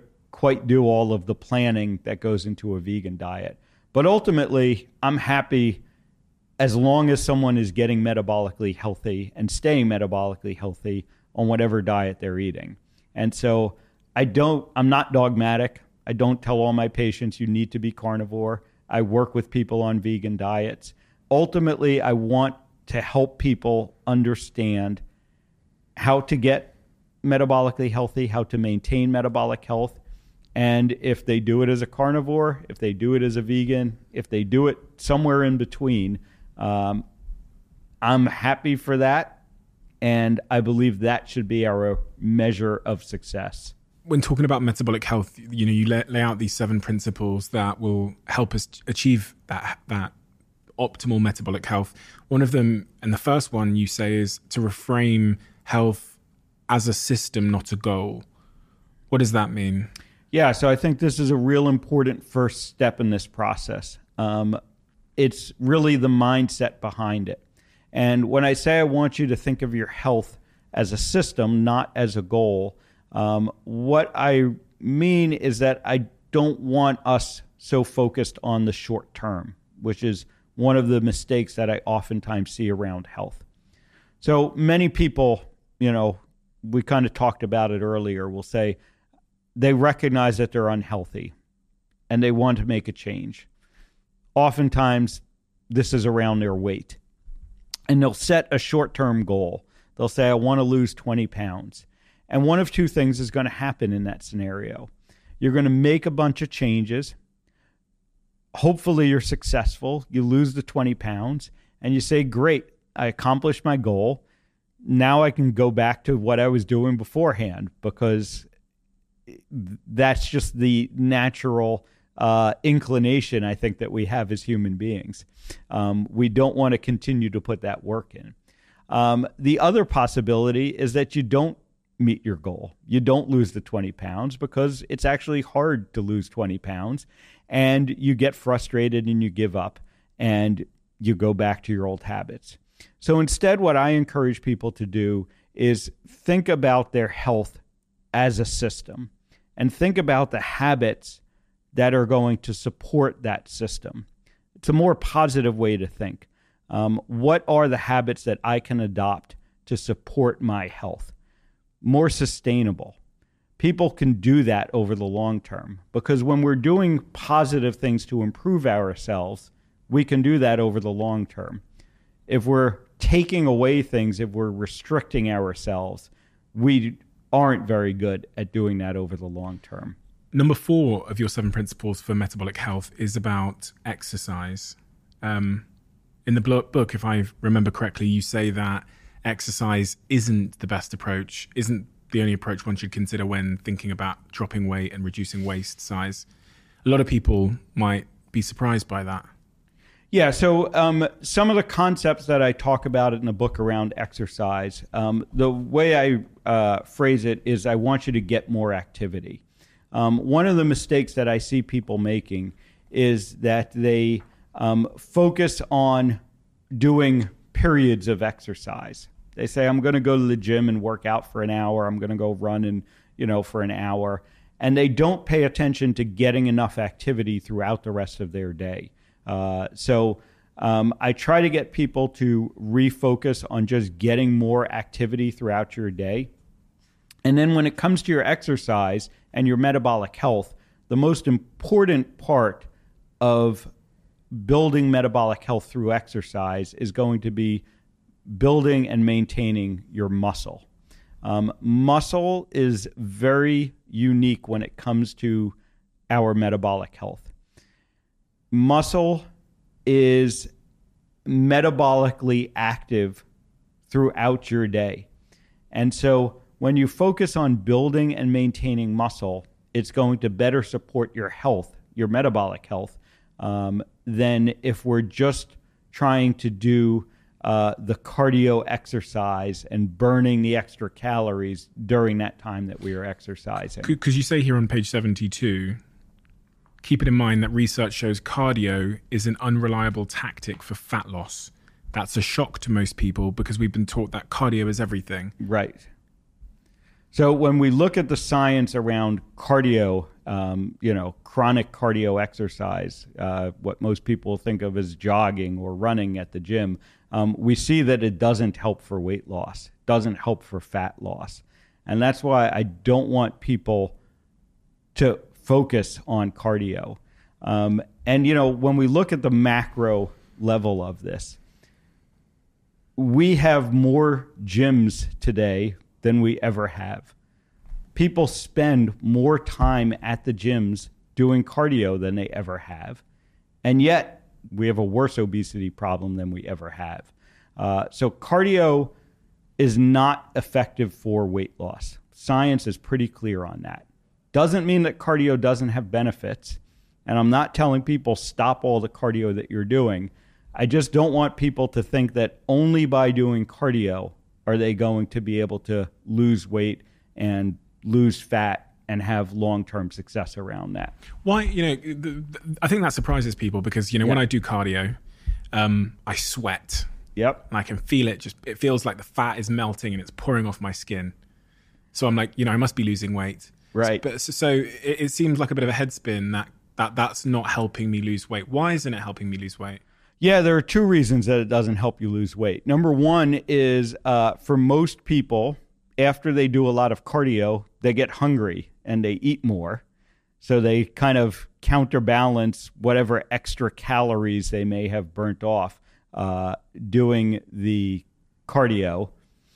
quite do all of the planning that goes into a vegan diet. But ultimately, I'm happy as long as someone is getting metabolically healthy and staying metabolically healthy on whatever diet they're eating. And so I don't, I'm not dogmatic. I don't tell all my patients you need to be carnivore. I work with people on vegan diets. Ultimately, I want to help people understand how to get metabolically healthy, how to maintain metabolic health. And if they do it as a carnivore, if they do it as a vegan, if they do it somewhere in between, um, I'm happy for that. And I believe that should be our measure of success. When talking about metabolic health, you know, you lay, lay out these seven principles that will help us achieve that that optimal metabolic health. One of them, and the first one you say, is to reframe health as a system, not a goal. What does that mean? Yeah, so I think this is a real important first step in this process. Um, it's really the mindset behind it. And when I say I want you to think of your health as a system, not as a goal, um, what I mean is that I don't want us so focused on the short term, which is one of the mistakes that I oftentimes see around health. So many people, you know, we kind of talked about it earlier, will say they recognize that they're unhealthy and they want to make a change. Oftentimes, this is around their weight. And they'll set a short-term goal. They'll say, I want to lose twenty pounds. And one of two things is going to happen in that scenario. You're going to make a bunch of changes. Hopefully you're successful. You lose the twenty pounds and you say, great, I accomplished my goal. Now I can go back to what I was doing beforehand, because that's just the natural uh, inclination, I think, that we have as human beings. Um, we don't want to continue to put that work in. Um, the other possibility is that you don't meet your goal. You don't lose the twenty pounds because it's actually hard to lose twenty pounds, and you get frustrated and you give up and you go back to your old habits. So instead, what I encourage people to do is think about their health as a system and think about the habits that are going to support that system. It's a more positive way to think. Um, what are the habits that I can adopt to support my health? More sustainable. People can do that over the long term, because when we're doing positive things to improve ourselves, we can do that over the long term. If we're taking away things, if we're restricting ourselves, we aren't very good at doing that over the long term. Number four of your seven principles for metabolic health is about exercise. Um, in the book, if I remember correctly, you say that exercise isn't the best approach, isn't the only approach one should consider when thinking about dropping weight and reducing waist size. A lot of people might be surprised by that. Yeah, so um, some of the concepts that I talk about in the book around exercise, um, the way I uh, phrase it is I want you to get more activity. Um, one of the mistakes that I see people making is that they um, focus on doing periods of exercise. They say, I'm going to go to the gym and work out for an hour. I'm going to go run and, you know, for an hour. And they don't pay attention to getting enough activity throughout the rest of their day. Uh, so um, I try to get people to refocus on just getting more activity throughout your day. And then when it comes to your exercise and your metabolic health, the most important part of building metabolic health through exercise is going to be building and maintaining your muscle. Um, muscle is very unique when it comes to our metabolic health. Muscle is metabolically active throughout your day. And so when you focus on building and maintaining muscle, it's going to better support your health, your metabolic health, um, than if we're just trying to do uh, the cardio exercise and burning the extra calories during that time that we are exercising. Because you say here on page seventy-two, keep it in mind that research shows cardio is an unreliable tactic for fat loss. That's a shock to most people because we've been taught that cardio is everything. Right. So when we look at the science around cardio um, you know, chronic cardio exercise, uh, what most people think of as jogging or running at the gym, um, we see that it doesn't help for weight loss, doesn't help for fat loss. And that's why I don't want people to focus on cardio. Um, and, you know, when we look at the macro level of this, we have more gyms today than we ever have. People spend more time at the gyms doing cardio than they ever have. And yet we have a worse obesity problem than we ever have. Uh, so cardio is not effective for weight loss. Science is pretty clear on that. Doesn't mean that cardio doesn't have benefits. And I'm not telling people stop all the cardio that you're doing. I just don't want people to think that only by doing cardio are they going to be able to lose weight and lose fat and have long-term success around that. Why, you know, the, the, I think that surprises people because, you know, yeah. when I do cardio, um, I sweat. Yep. And I can feel it. Just it feels like the fat is melting and it's pouring off my skin. So I'm like, you know, I must be losing weight. Right. So, but, so it, it seems like a bit of a head spin that, that that's not helping me lose weight. Why isn't it helping me lose weight? Yeah, there are two reasons that it doesn't help you lose weight. Number one is uh, for most people, after they do a lot of cardio, they get hungry and they eat more. So they kind of counterbalance whatever extra calories they may have burnt off uh, doing the cardio.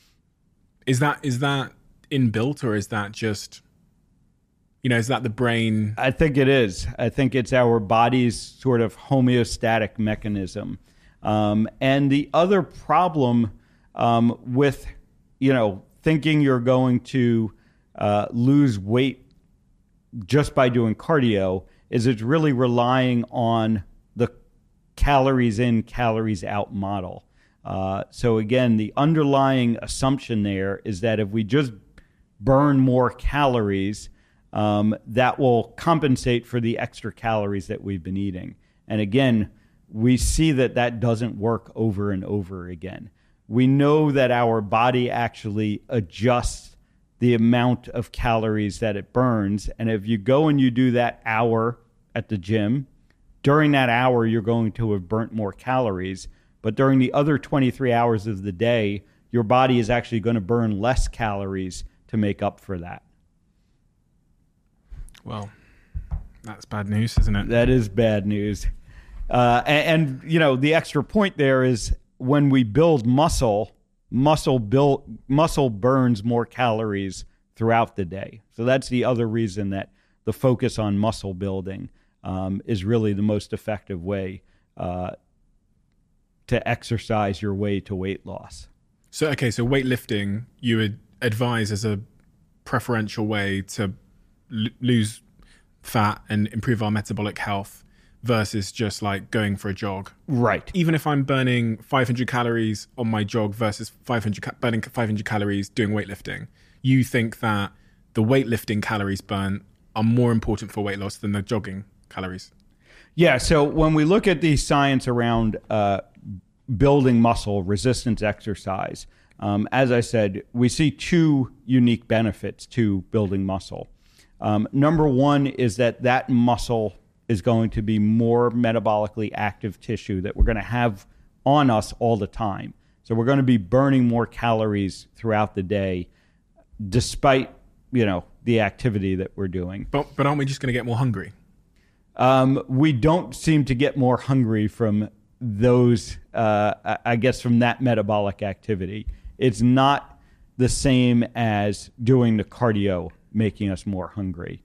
Is that is that inbuilt or is that just, you know, is that the brain? I think it is. I think it's our body's sort of homeostatic mechanism. Um, and the other problem um, with, you know, thinking you're going to uh, lose weight just by doing cardio is it's really relying on the calories in, calories out model. Uh, so again, the underlying assumption there is that if we just burn more calories, um, that will compensate for the extra calories that we've been eating. And again, we see that that doesn't work over and over again. We know that our body actually adjusts the amount of calories that it burns. And if you go and you do that hour at the gym, during that hour, you're going to have burnt more calories. But during the other twenty-three hours of the day, your body is actually going to burn less calories to make up for that. Well, that's bad news, isn't it? That is bad news. Uh, and, and, you know, the extra point there is when we build muscle, muscle build, muscle burns more calories throughout the day. So that's the other reason that the focus on muscle building um, is really the most effective way uh, to exercise your way to weight loss. So, okay, so weightlifting, you would advise as a preferential way to l- lose fat and improve our metabolic health versus just like going for a jog. Right. Even if I'm burning five hundred calories on my jog versus five hundred ca- burning five hundred calories doing weightlifting, you think that the weightlifting calories burnt are more important for weight loss than the jogging calories? Yeah. So when we look at the science around uh, building muscle, resistance exercise, um, as I said, we see two unique benefits to building muscle. Um, number one is that that muscle is going to be more metabolically active tissue that we're going to have on us all the time. So we're going to be burning more calories throughout the day, despite, you know, the activity that we're doing. But but aren't we just going to get more hungry? Um, we don't seem to get more hungry from those, uh, I guess, from that metabolic activity. It's not the same as doing the cardio making us more hungry.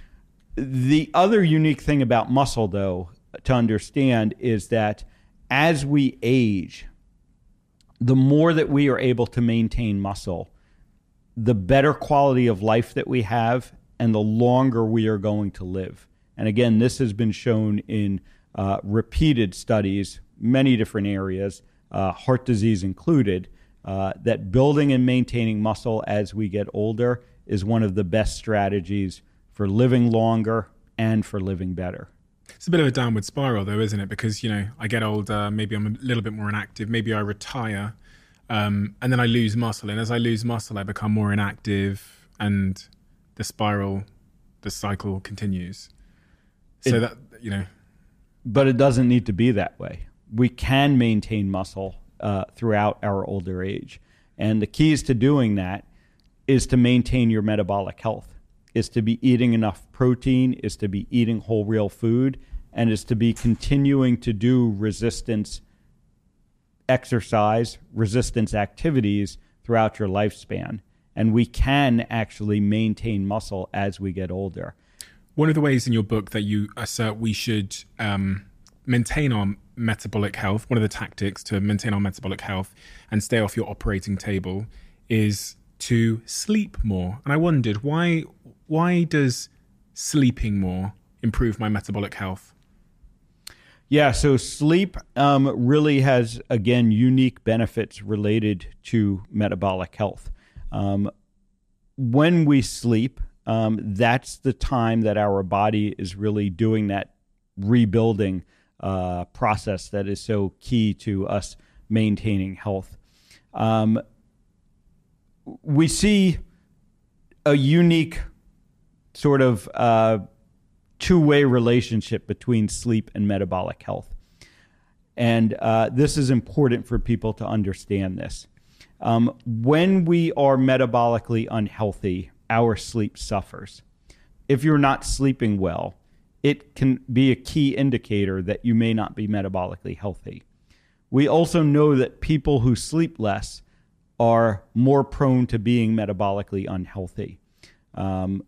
The other unique thing about muscle, though, to understand is that as we age, the more that we are able to maintain muscle, the better quality of life that we have and the longer we are going to live. And again, this has been shown in uh, repeated studies, many different areas, uh, heart disease included, uh, that building and maintaining muscle as we get older is one of the best strategies for living longer and for living better. It's a bit of a downward spiral, though, isn't it? Because, you know, I get older, maybe I'm a little bit more inactive, maybe I retire, um, and then I lose muscle. And as I lose muscle, I become more inactive, and the spiral the cycle continues. So It- that, you know, But it doesn't need to be that way. We can maintain muscle uh, throughout our older age. And the keys to doing that is to maintain your metabolic health, is to be eating enough protein, is to be eating whole real food, and is to be continuing to do resistance exercise, resistance activities throughout your lifespan. And we can actually maintain muscle as we get older. one of the ways in your book that you assert we should um, maintain our metabolic health, one of the tactics to maintain our metabolic health and stay off your operating table is to sleep more. And I wondered, why why does sleeping more improve my metabolic health? Yeah, so sleep um, really has, again, unique benefits related to metabolic health. Um, when we sleep, um, that's the time that our body is really doing that rebuilding uh, process that is so key to us maintaining health. Um, we see a unique sort of uh, two-way relationship between sleep and metabolic health. And uh, this is important for people to understand this. Um, when we are metabolically unhealthy, our sleep suffers. If you're not sleeping well, it can be a key indicator that you may not be metabolically healthy. We also know that people who sleep less are more prone to being metabolically unhealthy. Um,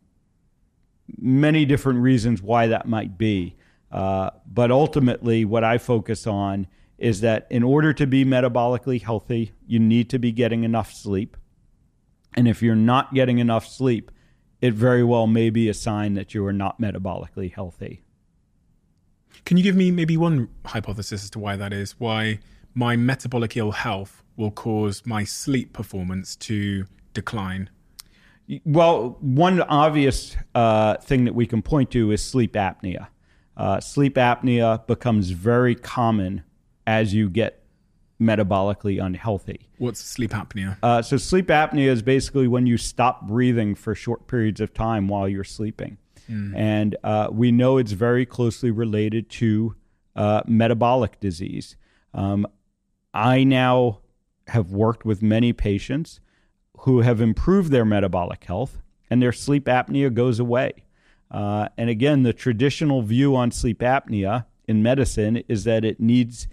many different reasons why that might be. Uh, but ultimately, what I focus on is that in order to be metabolically healthy, you need to be getting enough sleep. And if you're not getting enough sleep, it very well may be a sign that you are not metabolically healthy. Can you give me maybe one hypothesis as to why that is? Why my metabolic ill health will cause my sleep performance to decline? Well, one obvious uh, thing that we can point to is sleep apnea. Uh, sleep apnea becomes very common as you get metabolically unhealthy. What's sleep apnea? Uh, so sleep apnea is basically when you stop breathing for short periods of time while you're sleeping. Mm. And uh, we know it's very closely related to uh, metabolic disease. Um, I now have worked with many patients who have improved their metabolic health and their sleep apnea goes away. Uh, and again, the traditional view on sleep apnea in medicine is that it needs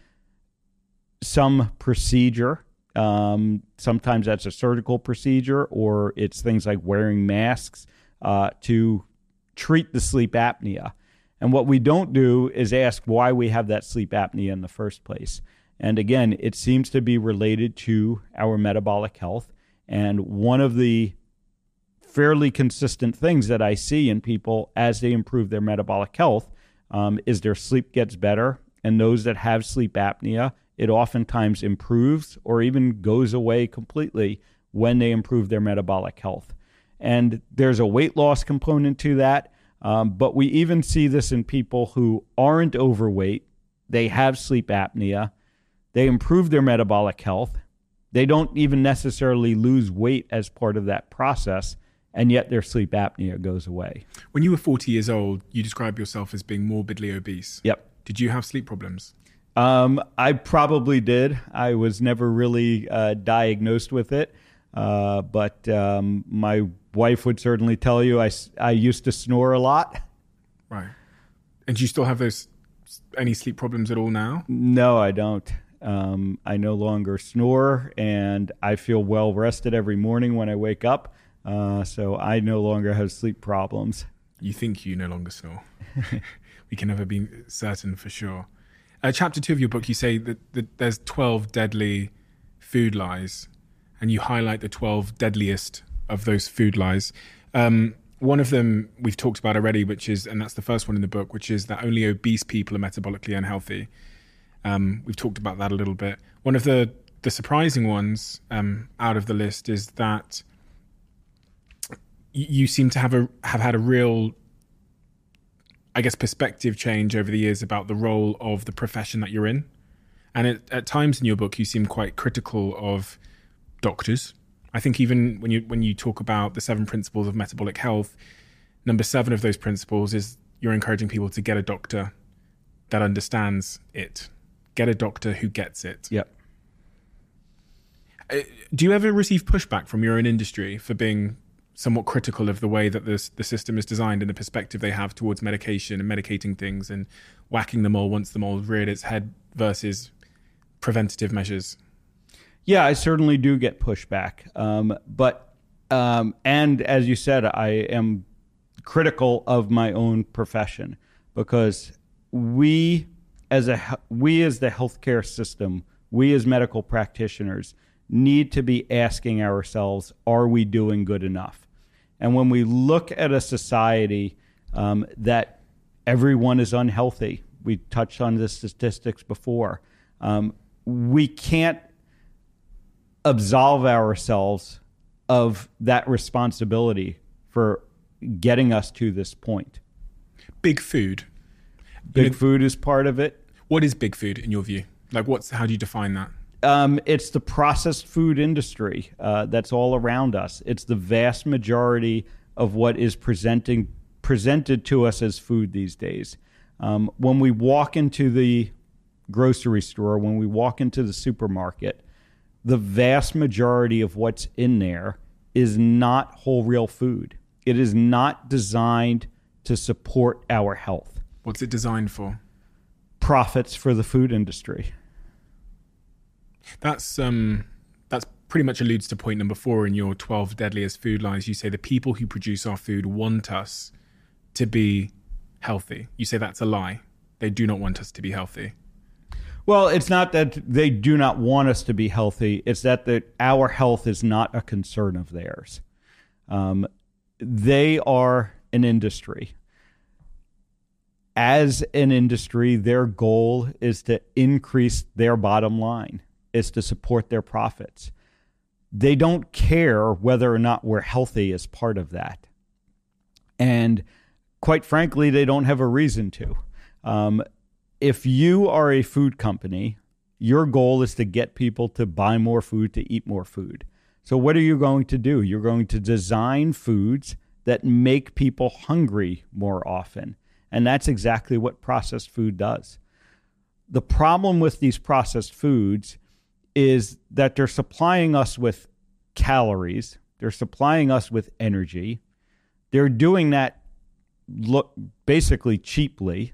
some procedure. Um, sometimes that's a surgical procedure, or it's things like wearing masks uh, to treat the sleep apnea. And what we don't do is ask why we have that sleep apnea in the first place. And again, it seems to be related to our metabolic health. And one of the fairly consistent things that I see in people as they improve their metabolic health um, is their sleep gets better. And those that have sleep apnea, it oftentimes improves or even goes away completely when they improve their metabolic health. And there's a weight loss component to that. Um, but we even see this in people who aren't overweight. They have sleep apnea. They improve their metabolic health. They don't even necessarily lose weight as part of that process, and yet their sleep apnea goes away. When you were forty years old, you described yourself as being morbidly obese. Yep. Did you have sleep problems? Um, I probably did. I was never really uh, diagnosed with it, uh, but um, my wife would certainly tell you I, I used to snore a lot. Right. And do you still have those any sleep problems at all now? No, I don't. Um, I no longer snore, and I feel well rested every morning when I wake up. Uh, so I no longer have sleep problems. You think you no longer snore. We can never be certain for sure. Uh, chapter two of your book, you say that, that there's twelve deadly food lies, and you highlight the twelve deadliest of those food lies. Um, one of them we've talked about already, which is, and that's the first one in the book, which is that only obese people are metabolically unhealthy. Um, we've talked about that a little bit. One of the, the surprising ones um, out of the list is that you, you seem to have a have had a real, I guess, perspective change over the years about the role of the profession that you're in. And it, at times in your book, you seem quite critical of doctors. I think even when you when you talk about the seven principles of metabolic health, number seven of those principles is you're encouraging people to get a doctor that understands it. Get a doctor who gets it. Yep. Uh, do you ever receive pushback from your own industry for being somewhat critical of the way that this, the system is designed and the perspective they have towards medication and medicating things and whacking the mole once the mole reared its head versus preventative measures? Yeah, I certainly do get pushback. Um, but, um, and as you said, I am critical of my own profession because we as a, we as the healthcare system, we as medical practitioners need to be asking ourselves, are we doing good enough? And when we look at a society um, that everyone is unhealthy, we touched on the statistics before, um, we can't absolve ourselves of that responsibility for getting us to this point. Big food. Big you know, food is part of it. What is big food in your view? Like, what's how do you define that? Um, it's the processed food industry uh, that's all around us. It's the vast majority of what is presenting presented to us as food these days. Um, when we walk into the grocery store, when we walk into the supermarket, the vast majority of what's in there is not whole, real food. It is not designed to support our health. What's it designed for? Profits for the food industry. That's um, that's pretty much alludes to point number four in your twelve deadliest food lies. You say the people who produce our food want us to be healthy. You say that's a lie. They do not want us to be healthy. Well, it's not that they do not want us to be healthy. It's that the, our health is not a concern of theirs. Um, they are an industry. As an industry, their goal is to increase their bottom line, is to support their profits. They don't care whether or not we're healthy as part of that. And quite frankly, they don't have a reason to. Um, if you are a food company, your goal is to get people to buy more food, to eat more food. So what are you going to do? You're going to design foods that make people hungry more often. And that's exactly what processed food does. The problem with these processed foods is that they're supplying us with calories. They're supplying us with energy. They're doing that look basically cheaply.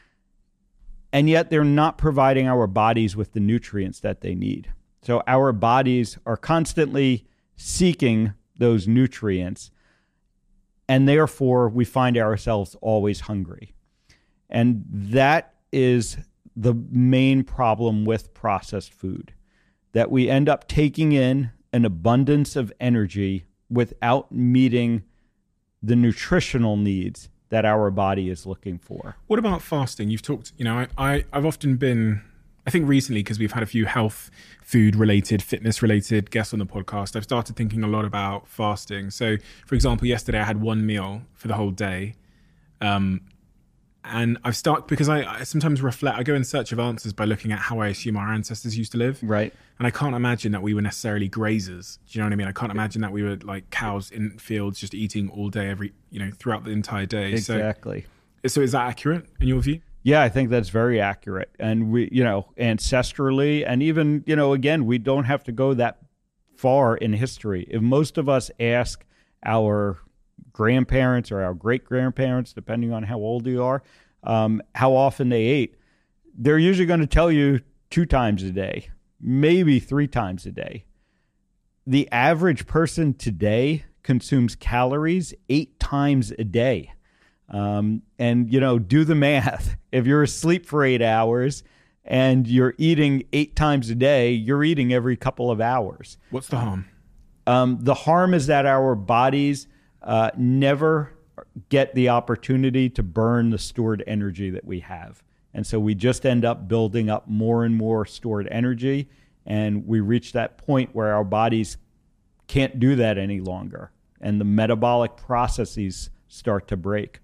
And yet they're not providing our bodies with the nutrients that they need. So our bodies are constantly seeking those nutrients, and therefore we find ourselves always hungry. And that is the main problem with processed food, that we end up taking in an abundance of energy without meeting the nutritional needs that our body is looking for. What about fasting? You've talked, you know, I, I, I've often been, I think recently, because we've had a few health, food related, fitness related guests on the podcast, I've started thinking a lot about fasting. So, for example, yesterday I had one meal for the whole day. Um, and I've started, because I, I sometimes reflect, I go in search of answers by looking at how I assume our ancestors used to live. Right. And I can't imagine that we were necessarily grazers. Do you know what I mean? I can't imagine that we were like cows in fields just eating all day, every, you know, throughout the entire day. Exactly. So, so is that accurate in your view? Yeah, I think that's very accurate. And we, you know, ancestrally, and even, you know, again, we don't have to go that far in history. If most of us ask our grandparents or our great-grandparents, depending on how old you are, um, how often they ate, they're usually going to tell you two times a day, maybe three times a day. The average person today consumes calories eight times a day. Um, and, you know, do the math. If you're asleep for eight hours and you're eating eight times a day, you're eating every couple of hours. What's the harm? Um, the harm is that our bodies uh, never get the opportunity to burn the stored energy that we have. And so we just end up building up more and more stored energy. And we reach that point where our bodies can't do that any longer. And the metabolic processes start to break.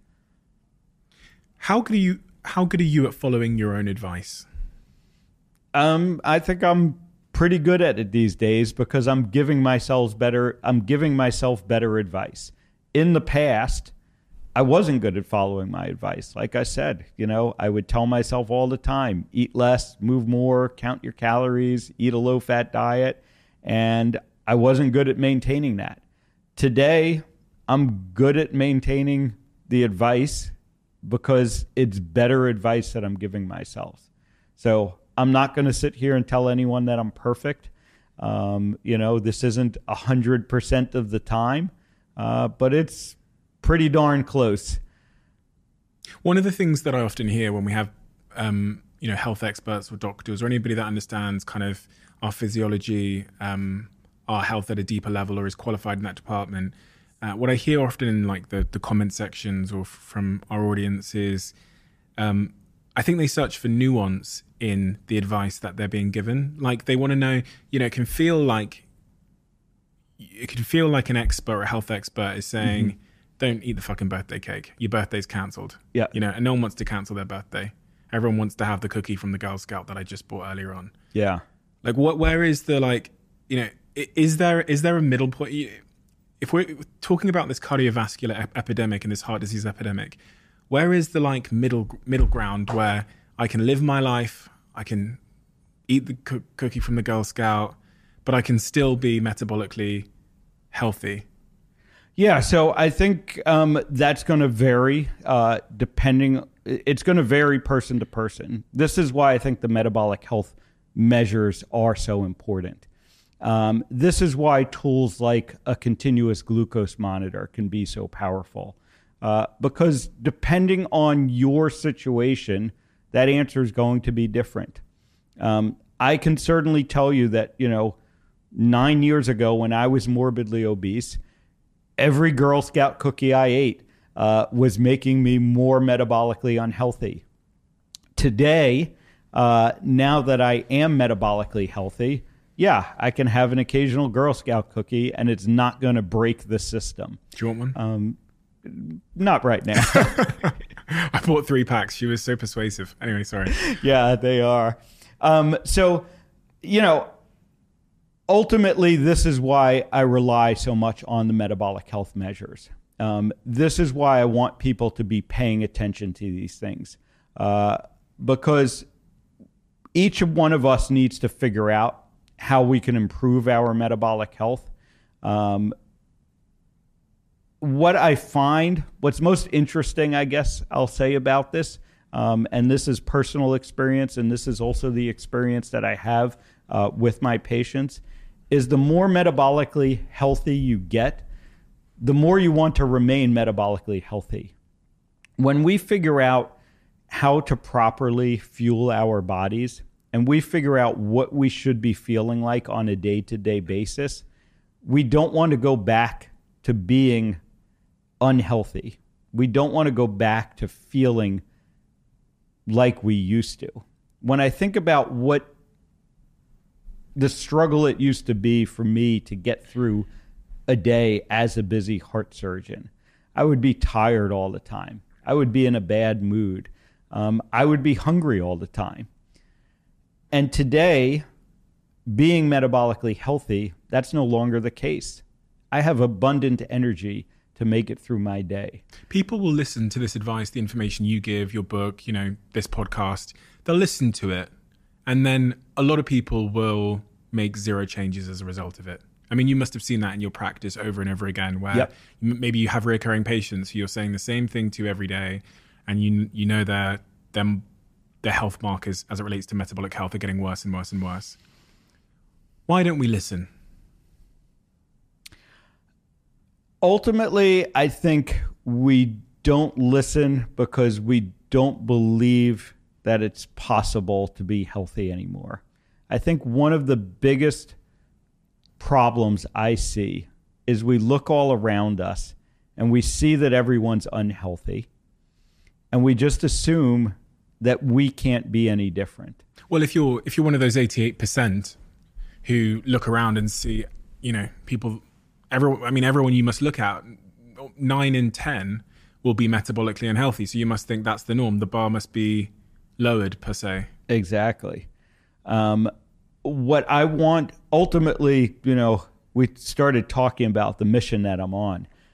How good are you? How good are you at following your own advice? Um, I think I'm pretty good at it these days because I'm giving myself better. I'm giving myself better advice. In the past, I wasn't good at following my advice. Like I said, you know, I would tell myself all the time, eat less, move more, count your calories, eat a low-fat diet. And I wasn't good at maintaining that. Today, I'm good at maintaining the advice because it's better advice that I'm giving myself. So I'm not going to sit here and tell anyone that I'm perfect. Um, you know, this isn't one hundred percent of the time, uh, but it's pretty darn close. One of the things that I often hear when we have, um, you know, health experts or doctors or anybody that understands kind of our physiology, um, our health at a deeper level or is qualified in that department, uh, what I hear often in like the, the comment sections or f- from our audience is, um, I think they search for nuance in the advice that they're being given. Like they want to know, you know, it can feel like, it can feel like an expert or a health expert is saying, mm-hmm. don't eat the fucking birthday cake. Your birthday's cancelled. Yeah. You know, and no one wants to cancel their birthday. Everyone wants to have the cookie from the Girl Scout that I just bought earlier on. Yeah. Like what, where is the like, you know, is there, is there a middle point? If we're talking about this cardiovascular ep- epidemic and this heart disease epidemic, where is the like middle, middle ground where I can live my life, I can eat the co- cookie from the Girl Scout, but I can still be metabolically healthy? Yeah, so I think um, that's going to vary uh, depending, it's going to vary person to person. This is why I think the metabolic health measures are so important. Um, this is why tools like a continuous glucose monitor can be so powerful. Uh, because depending on your situation, that answer is going to be different. Um, I can certainly tell you that, you know, nine years ago when I was morbidly obese, every Girl Scout cookie I ate uh, was making me more metabolically unhealthy. Today, uh, now that I am metabolically healthy, yeah, I can have an occasional Girl Scout cookie and it's not going to break the system. Do you want one? Um, not right now. I bought three packs. She was so persuasive. Anyway, sorry. Yeah, they are. Um, so, you know, ultimately, this is why I rely so much on the metabolic health measures. Um, this is why I want people to be paying attention to these things, uh, because each one of us needs to figure out how we can improve our metabolic health. Um, what I find, what's most interesting, I guess I'll say about this, um, and this is personal experience, and this is also the experience that I have uh, with my patients, is the more metabolically healthy you get, the more you want to remain metabolically healthy. When we figure out how to properly fuel our bodies, and we figure out what we should be feeling like on a day-to-day basis, we don't want to go back to being unhealthy. We don't want to go back to feeling like we used to. When I think about what the struggle it used to be for me to get through a day as a busy heart surgeon, I would be tired all the time. I would be in a bad mood. Um, I would be hungry all the time. And today, being metabolically healthy, that's no longer the case. I have abundant energy to make it through my day. People will listen to this advice, the information you give, your book, you know, this podcast. They'll listen to it. And then a lot of people will make zero changes as a result of it. I mean, you must have seen that in your practice over and over again, where yep. maybe you have recurring patients who you're saying the same thing to every day, and you you know their them their health markers as it relates to metabolic health are getting worse and worse and worse. Why don't we listen? Ultimately, I think we don't listen because we don't believe that it's possible to be healthy anymore. I think one of the biggest problems I see is we look all around us and we see that everyone's unhealthy, and we just assume that we can't be any different. Well, if you're if you're one of those eighty-eight percent who look around and see, you know, people, everyone, I mean, everyone you must look at, nine in ten will be metabolically unhealthy. So you must think that's the norm. The bar must be lowered, per se. Exactly. Um, what I want, ultimately, you know, we started talking about the mission that I'm on.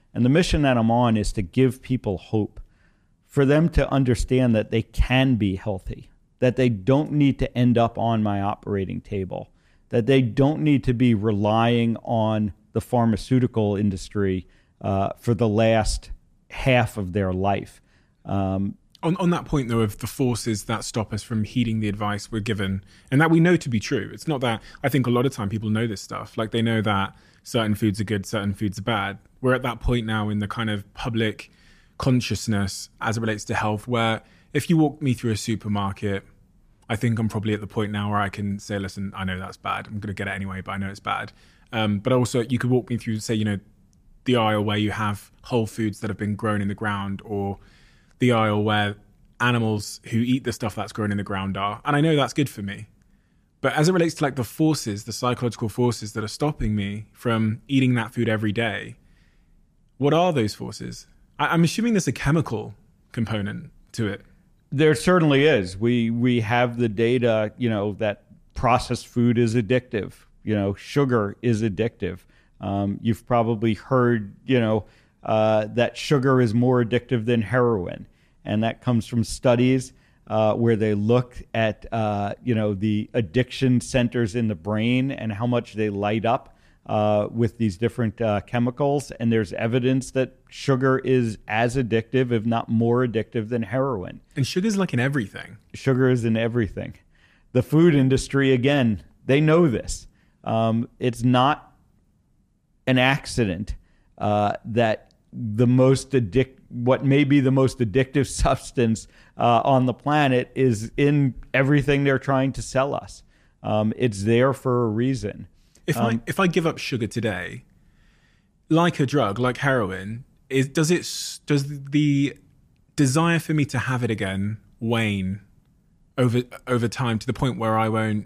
And the mission that I'm on is to give people hope, for them to understand that they can be healthy, that they don't need to end up on my operating table, that they don't need to be relying on the pharmaceutical industry uh, for the last half of their life. Um, on, on that point, though, of the forces that stop us from heeding the advice we're given, and that we know to be true. It's not that, I think a lot of time people know this stuff. Like they know that certain foods are good, certain foods are bad. We're at that point now in the kind of public consciousness as it relates to health, where if you walk me through a supermarket, I think I'm probably at the point now where I can say, listen, I know that's bad. I'm going to get it anyway, but I know it's bad. Um, but also you could walk me through, say, you know, the aisle where you have whole foods that have been grown in the ground, or the aisle where animals who eat the stuff that's grown in the ground are. And I know that's good for me. But as it relates to like the forces, the psychological forces that are stopping me from eating that food every day, what are those forces? I'm assuming there's a chemical component to it. There certainly is. We we have the data, you know, that processed food is addictive. You know, sugar is addictive. Um, you've probably heard, you know, uh, that sugar is more addictive than heroin. And that comes from studies uh, where they look at, uh, you know, the addiction centers in the brain and how much they light up Uh, with these different uh, chemicals, and there's evidence that sugar is as addictive, if not more addictive, than heroin. And sugar's like in everything. Sugar is in everything. The food industry, again, they know this. Um, it's not an accident uh, that the most addic- what may be the most addictive substance uh, on the planet is in everything they're trying to sell us. Um, it's there for a reason. If um, I if I give up sugar today, like a drug, like heroin, is does it does the desire for me to have it again wane over over time to the point where I won't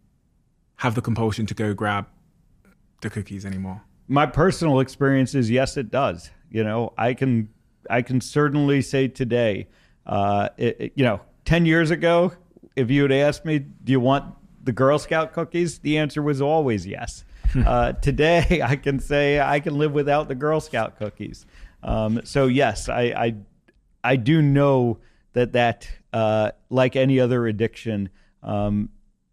have the compulsion to go grab the cookies anymore? My personal experience is yes, it does. You know, I can I can certainly say today, uh, it, it, you know, ten years ago, if you had asked me, do you want the Girl Scout cookies? The answer was always yes. uh, today, I can say I can live without the Girl Scout cookies. Um, so yes, I, I I do know that that uh, like any other addiction, um,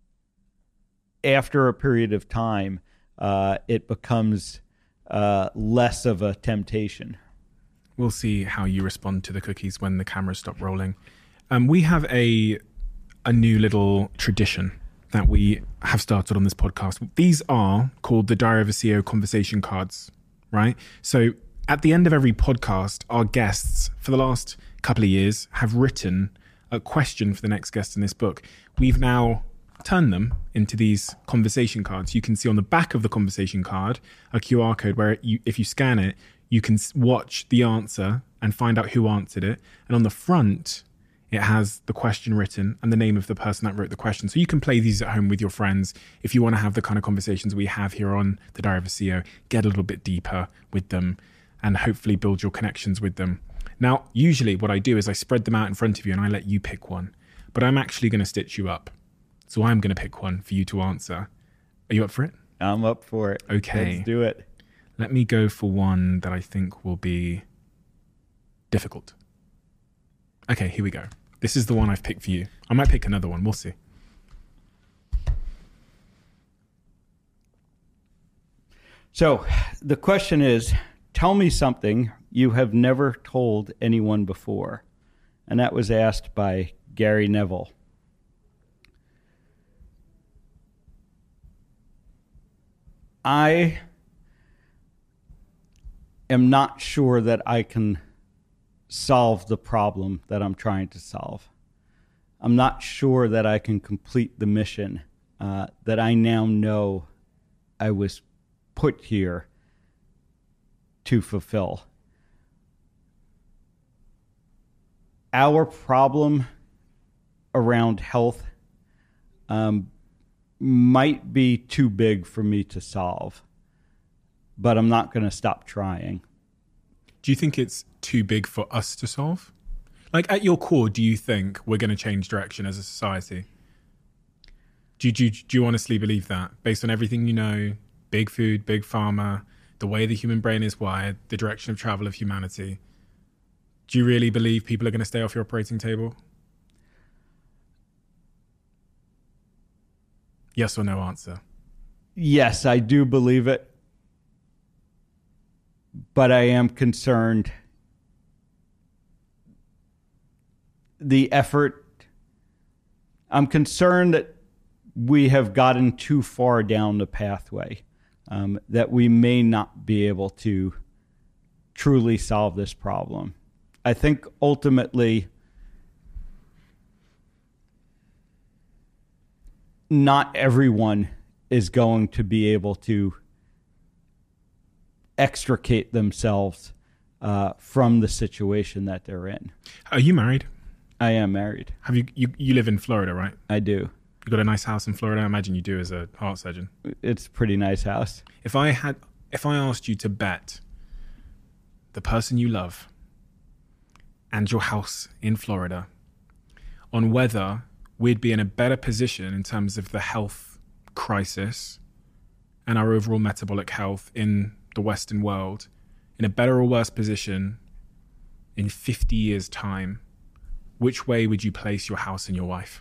after a period of time, uh, it becomes uh, less of a temptation. We'll see how you respond to the cookies when the cameras stop rolling. Um, we have a a new little tradition that we have started on this podcast. These are called the Diary of a C E O conversation cards, right? So at the end of every podcast, our guests for the last couple of years have written a question for the next guest in this book. We've now turned them into these conversation cards. You can see on the back of the conversation card a Q R code where you, if you scan it, you can watch the answer and find out who answered it. And on the front, it has the question written and the name of the person that wrote the question. So you can play these at home with your friends if you want to have the kind of conversations we have here on the Diary of a C E O, get a little bit deeper with them and hopefully build your connections with them. Now, usually what I do is I spread them out in front of you and I let you pick one, but I'm actually going to stitch you up. So I'm going to pick one for you to answer. Are you up for it? I'm up for it. Okay. Let's do it. Let me go for one that I think will be difficult. Okay, here we go. This is the one I've picked for you. I might pick another one. We'll see. So the question is, tell me something you have never told anyone before. And that was asked by Gary Neville. I am not sure that I can solve the problem that I'm trying to solve. I'm not sure that I can complete the mission uh, that I now know I was put here to fulfill. Our problem around health um, might be too big for me to solve, but I'm not going to stop trying. Do you think it's too big for us to solve? Like at your core, do you think we're going to change direction as a society? Do you, do you, do you honestly believe that based on everything you know, big food, big pharma, the way the human brain is wired, the direction of travel of humanity, do you really believe people are going to stay off your operating table? Yes or no answer? Yes, I do believe it. But I am concerned. The effort, I'm concerned that we have gotten too far down the pathway, um, that we may not be able to truly solve this problem. I think ultimately, not everyone is going to be able to extricate themselves uh, from the situation that they're in. Are you married? I am married. Have you, you, you live in Florida, right? I do. You got a nice house in Florida? I imagine you do as a heart surgeon. It's a pretty nice house. If I had, if I asked you to bet the person you love and your house in Florida on whether we'd be in a better position in terms of the health crisis and our overall metabolic health in the Western world, in a better or worse position in fifty years' time, which way would you place your house and your wife?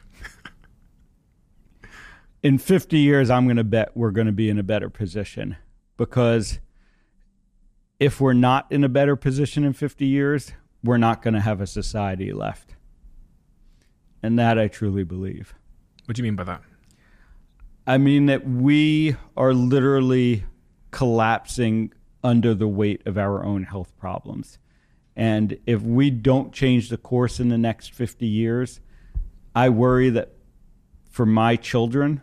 In fifty years, I'm going to bet we're going to be in a better position, because if we're not in a better position in fifty years, we're not going to have a society left. And that I truly believe. What do you mean by that? I mean that we are literally collapsing under the weight of our own health problems. And if we don't change the course in the next fifty years, I worry that for my children,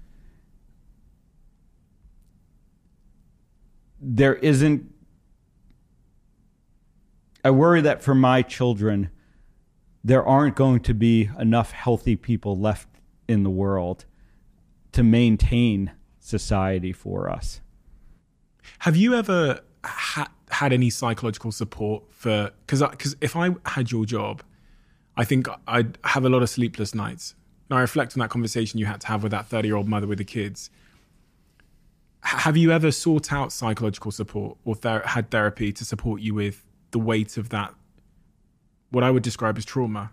there isn't, I worry that for my children, there aren't going to be enough healthy people left in the world to maintain society for us. Have you ever ha- had any psychological support for, because because if I had your job, I think I'd have a lot of sleepless nights. Now I reflect on that conversation you had to have with that thirty-year-old mother with the kids. H- have you ever sought out psychological support or ther- had therapy to support you with the weight of that, what I would describe as trauma?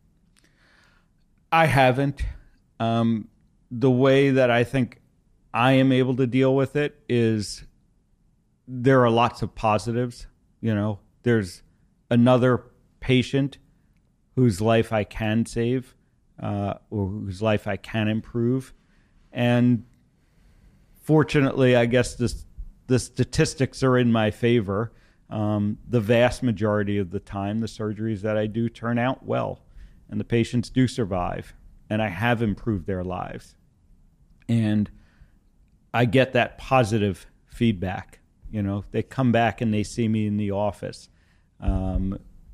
I haven't. Um, the way that I think I am able to deal with it is there are lots of positives. You know, there's another patient whose life I can save, uh, or whose life I can improve. And fortunately, I guess this, the statistics are in my favor. Um, the vast majority of the time, the surgeries that I do turn out well, and the patients do survive, and I have improved their lives. And I get that positive feedback. You know, they come back and they see me in the office. Um,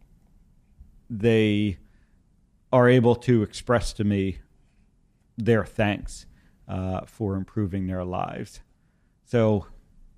they are able to express to me their thanks uh, for improving their lives. So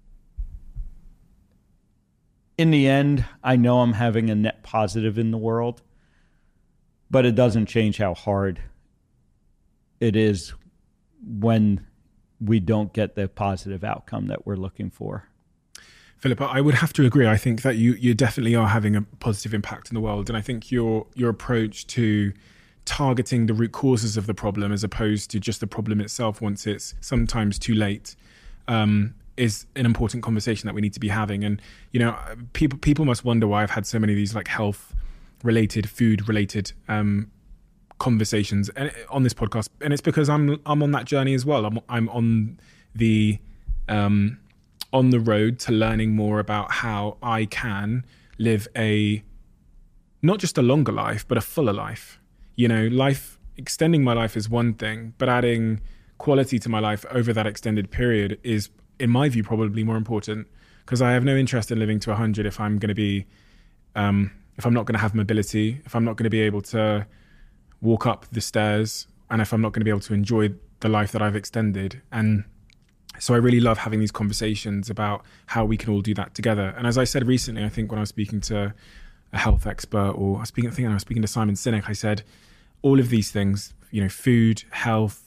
in the end, I know I'm having a net positive in the world, but it doesn't change how hard it is when we don't get the positive outcome that we're looking for. Philip, I would have to agree. I think that you you definitely are having a positive impact in the world. And I think your your approach to targeting the root causes of the problem as opposed to just the problem itself once it's sometimes too late um, is an important conversation that we need to be having. And, you know, people people must wonder why I've had so many of these like health related, food related um, conversations on this podcast. And it's because I'm I'm on that journey as well. I'm I'm on the um, on the road to learning more about how I can live a, not just a longer life, but a fuller life. You know, life, extending my life is one thing, but adding quality to my life over that extended period is, in my view, probably more important, because I have no interest in living to one hundred if I'm going to be, um, if I'm not going to have mobility, if I'm not going to be able to walk up the stairs, and if I'm not going to be able to enjoy the life that I've extended. And so I really love having these conversations about how we can all do that together. And as I said recently, I think when I was speaking to a health expert, or I was speaking, I think I was speaking to Simon Sinek, I said, all of these things, you know, food, health,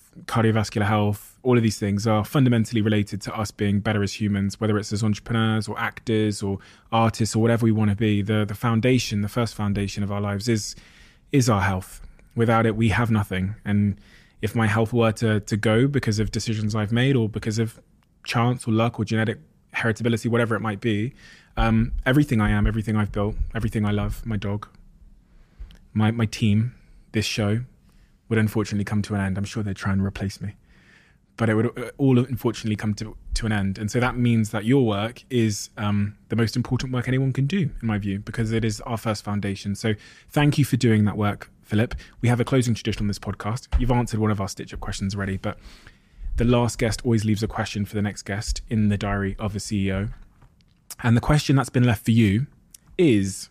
cardiovascular health, all of these things are fundamentally related to us being better as humans, whether it's as entrepreneurs or actors or artists or whatever we want to be. The the foundation, the first foundation of our lives is is our health. Without it, we have nothing. And if my health were to to go because of decisions I've made or because of chance or luck or genetic heritability, whatever it might be, um, everything I am, everything I've built, everything I love, my dog, my my team, this show, would unfortunately come to an end. I'm sure they'd try and replace me, but it would all unfortunately come to, to an end. And so that means that your work is um, the most important work anyone can do, in my view, because it is our first foundation. So thank you for doing that work, Philip. We have a closing tradition on this podcast. You've answered one of our Stitch Up questions already, but the last guest always leaves a question for the next guest in the diary of a C E O. And the question that's been left for you is,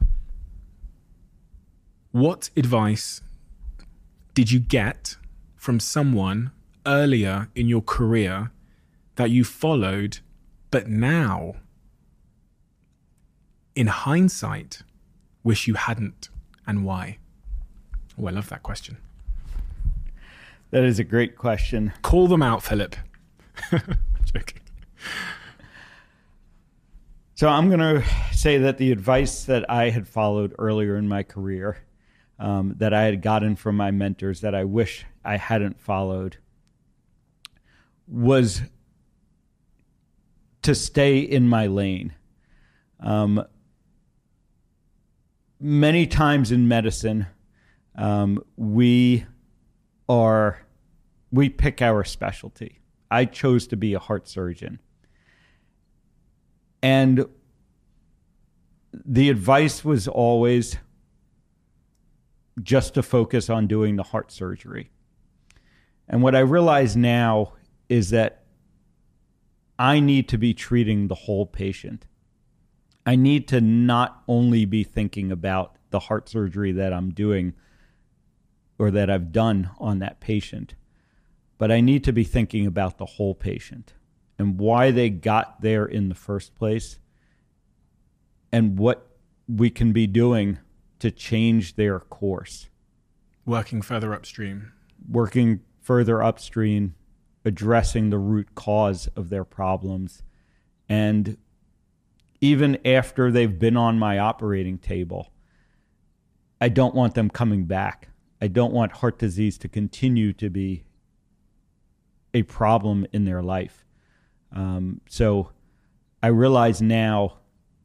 what advice did you get from someone earlier in your career that you followed, but now, in hindsight, wish you hadn't, and why? Oh, I love that question. That is a great question. Call them out, Philip. Joking. So I'm going to say that the advice that I had followed earlier in my career, um, that I had gotten from my mentors that I wish I hadn't followed, was to stay in my lane. Um, many times in medicine, um, we are, we pick our specialty. I chose to be a heart surgeon. And the advice was always just to focus on doing the heart surgery. And what I realize now is that I need to be treating the whole patient. I need to not only be thinking about the heart surgery that I'm doing or that I've done on that patient, but I need to be thinking about the whole patient and why they got there in the first place and what we can be doing to change their course. Working further upstream. Working further upstream, addressing the root cause of their problems. And even after they've been on my operating table, I don't want them coming back. I don't want heart disease to continue to be a problem in their life. Um, so I realize now,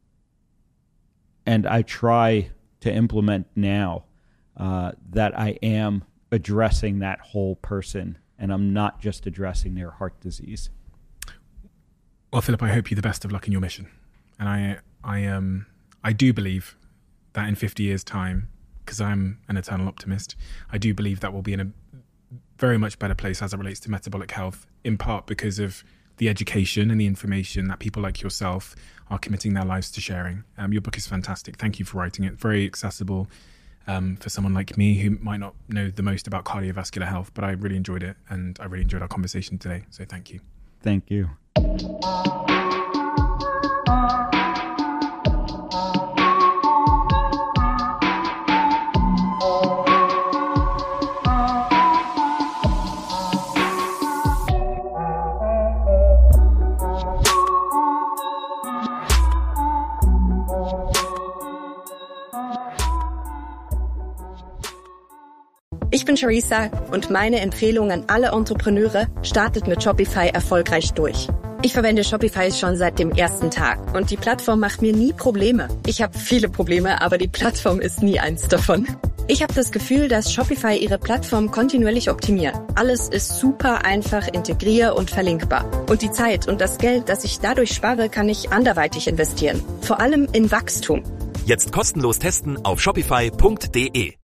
and I try to implement now, uh, that I am addressing that whole person, and I'm not just addressing their heart disease. Well, Philip, I hope you the best of luck in your mission. And I, I, um, I do believe that in fifty years' time, because I'm an eternal optimist, I do believe that we'll be in a very much better place as it relates to metabolic health, in part because of the education and the information that people like yourself are committing their lives to sharing. Um, your book is fantastic. Thank you for writing it. Very accessible um, for someone like me who might not know the most about cardiovascular health, but I really enjoyed it, and I really enjoyed our conversation today. So thank you. Thank you. Ich bin Charissa und meine Empfehlung an alle Entrepreneure: startet mit Shopify erfolgreich durch. Ich verwende Shopify schon seit dem ersten Tag und die Plattform macht mir nie Probleme. Ich habe viele Probleme, aber die Plattform ist nie eins davon. Ich habe das Gefühl, dass Shopify ihre Plattform kontinuierlich optimiert. Alles ist super einfach, integrier- und verlinkbar. Und die Zeit und das Geld, das ich dadurch spare, kann ich anderweitig investieren. Vor allem in Wachstum. Jetzt kostenlos testen auf shopify punkt de.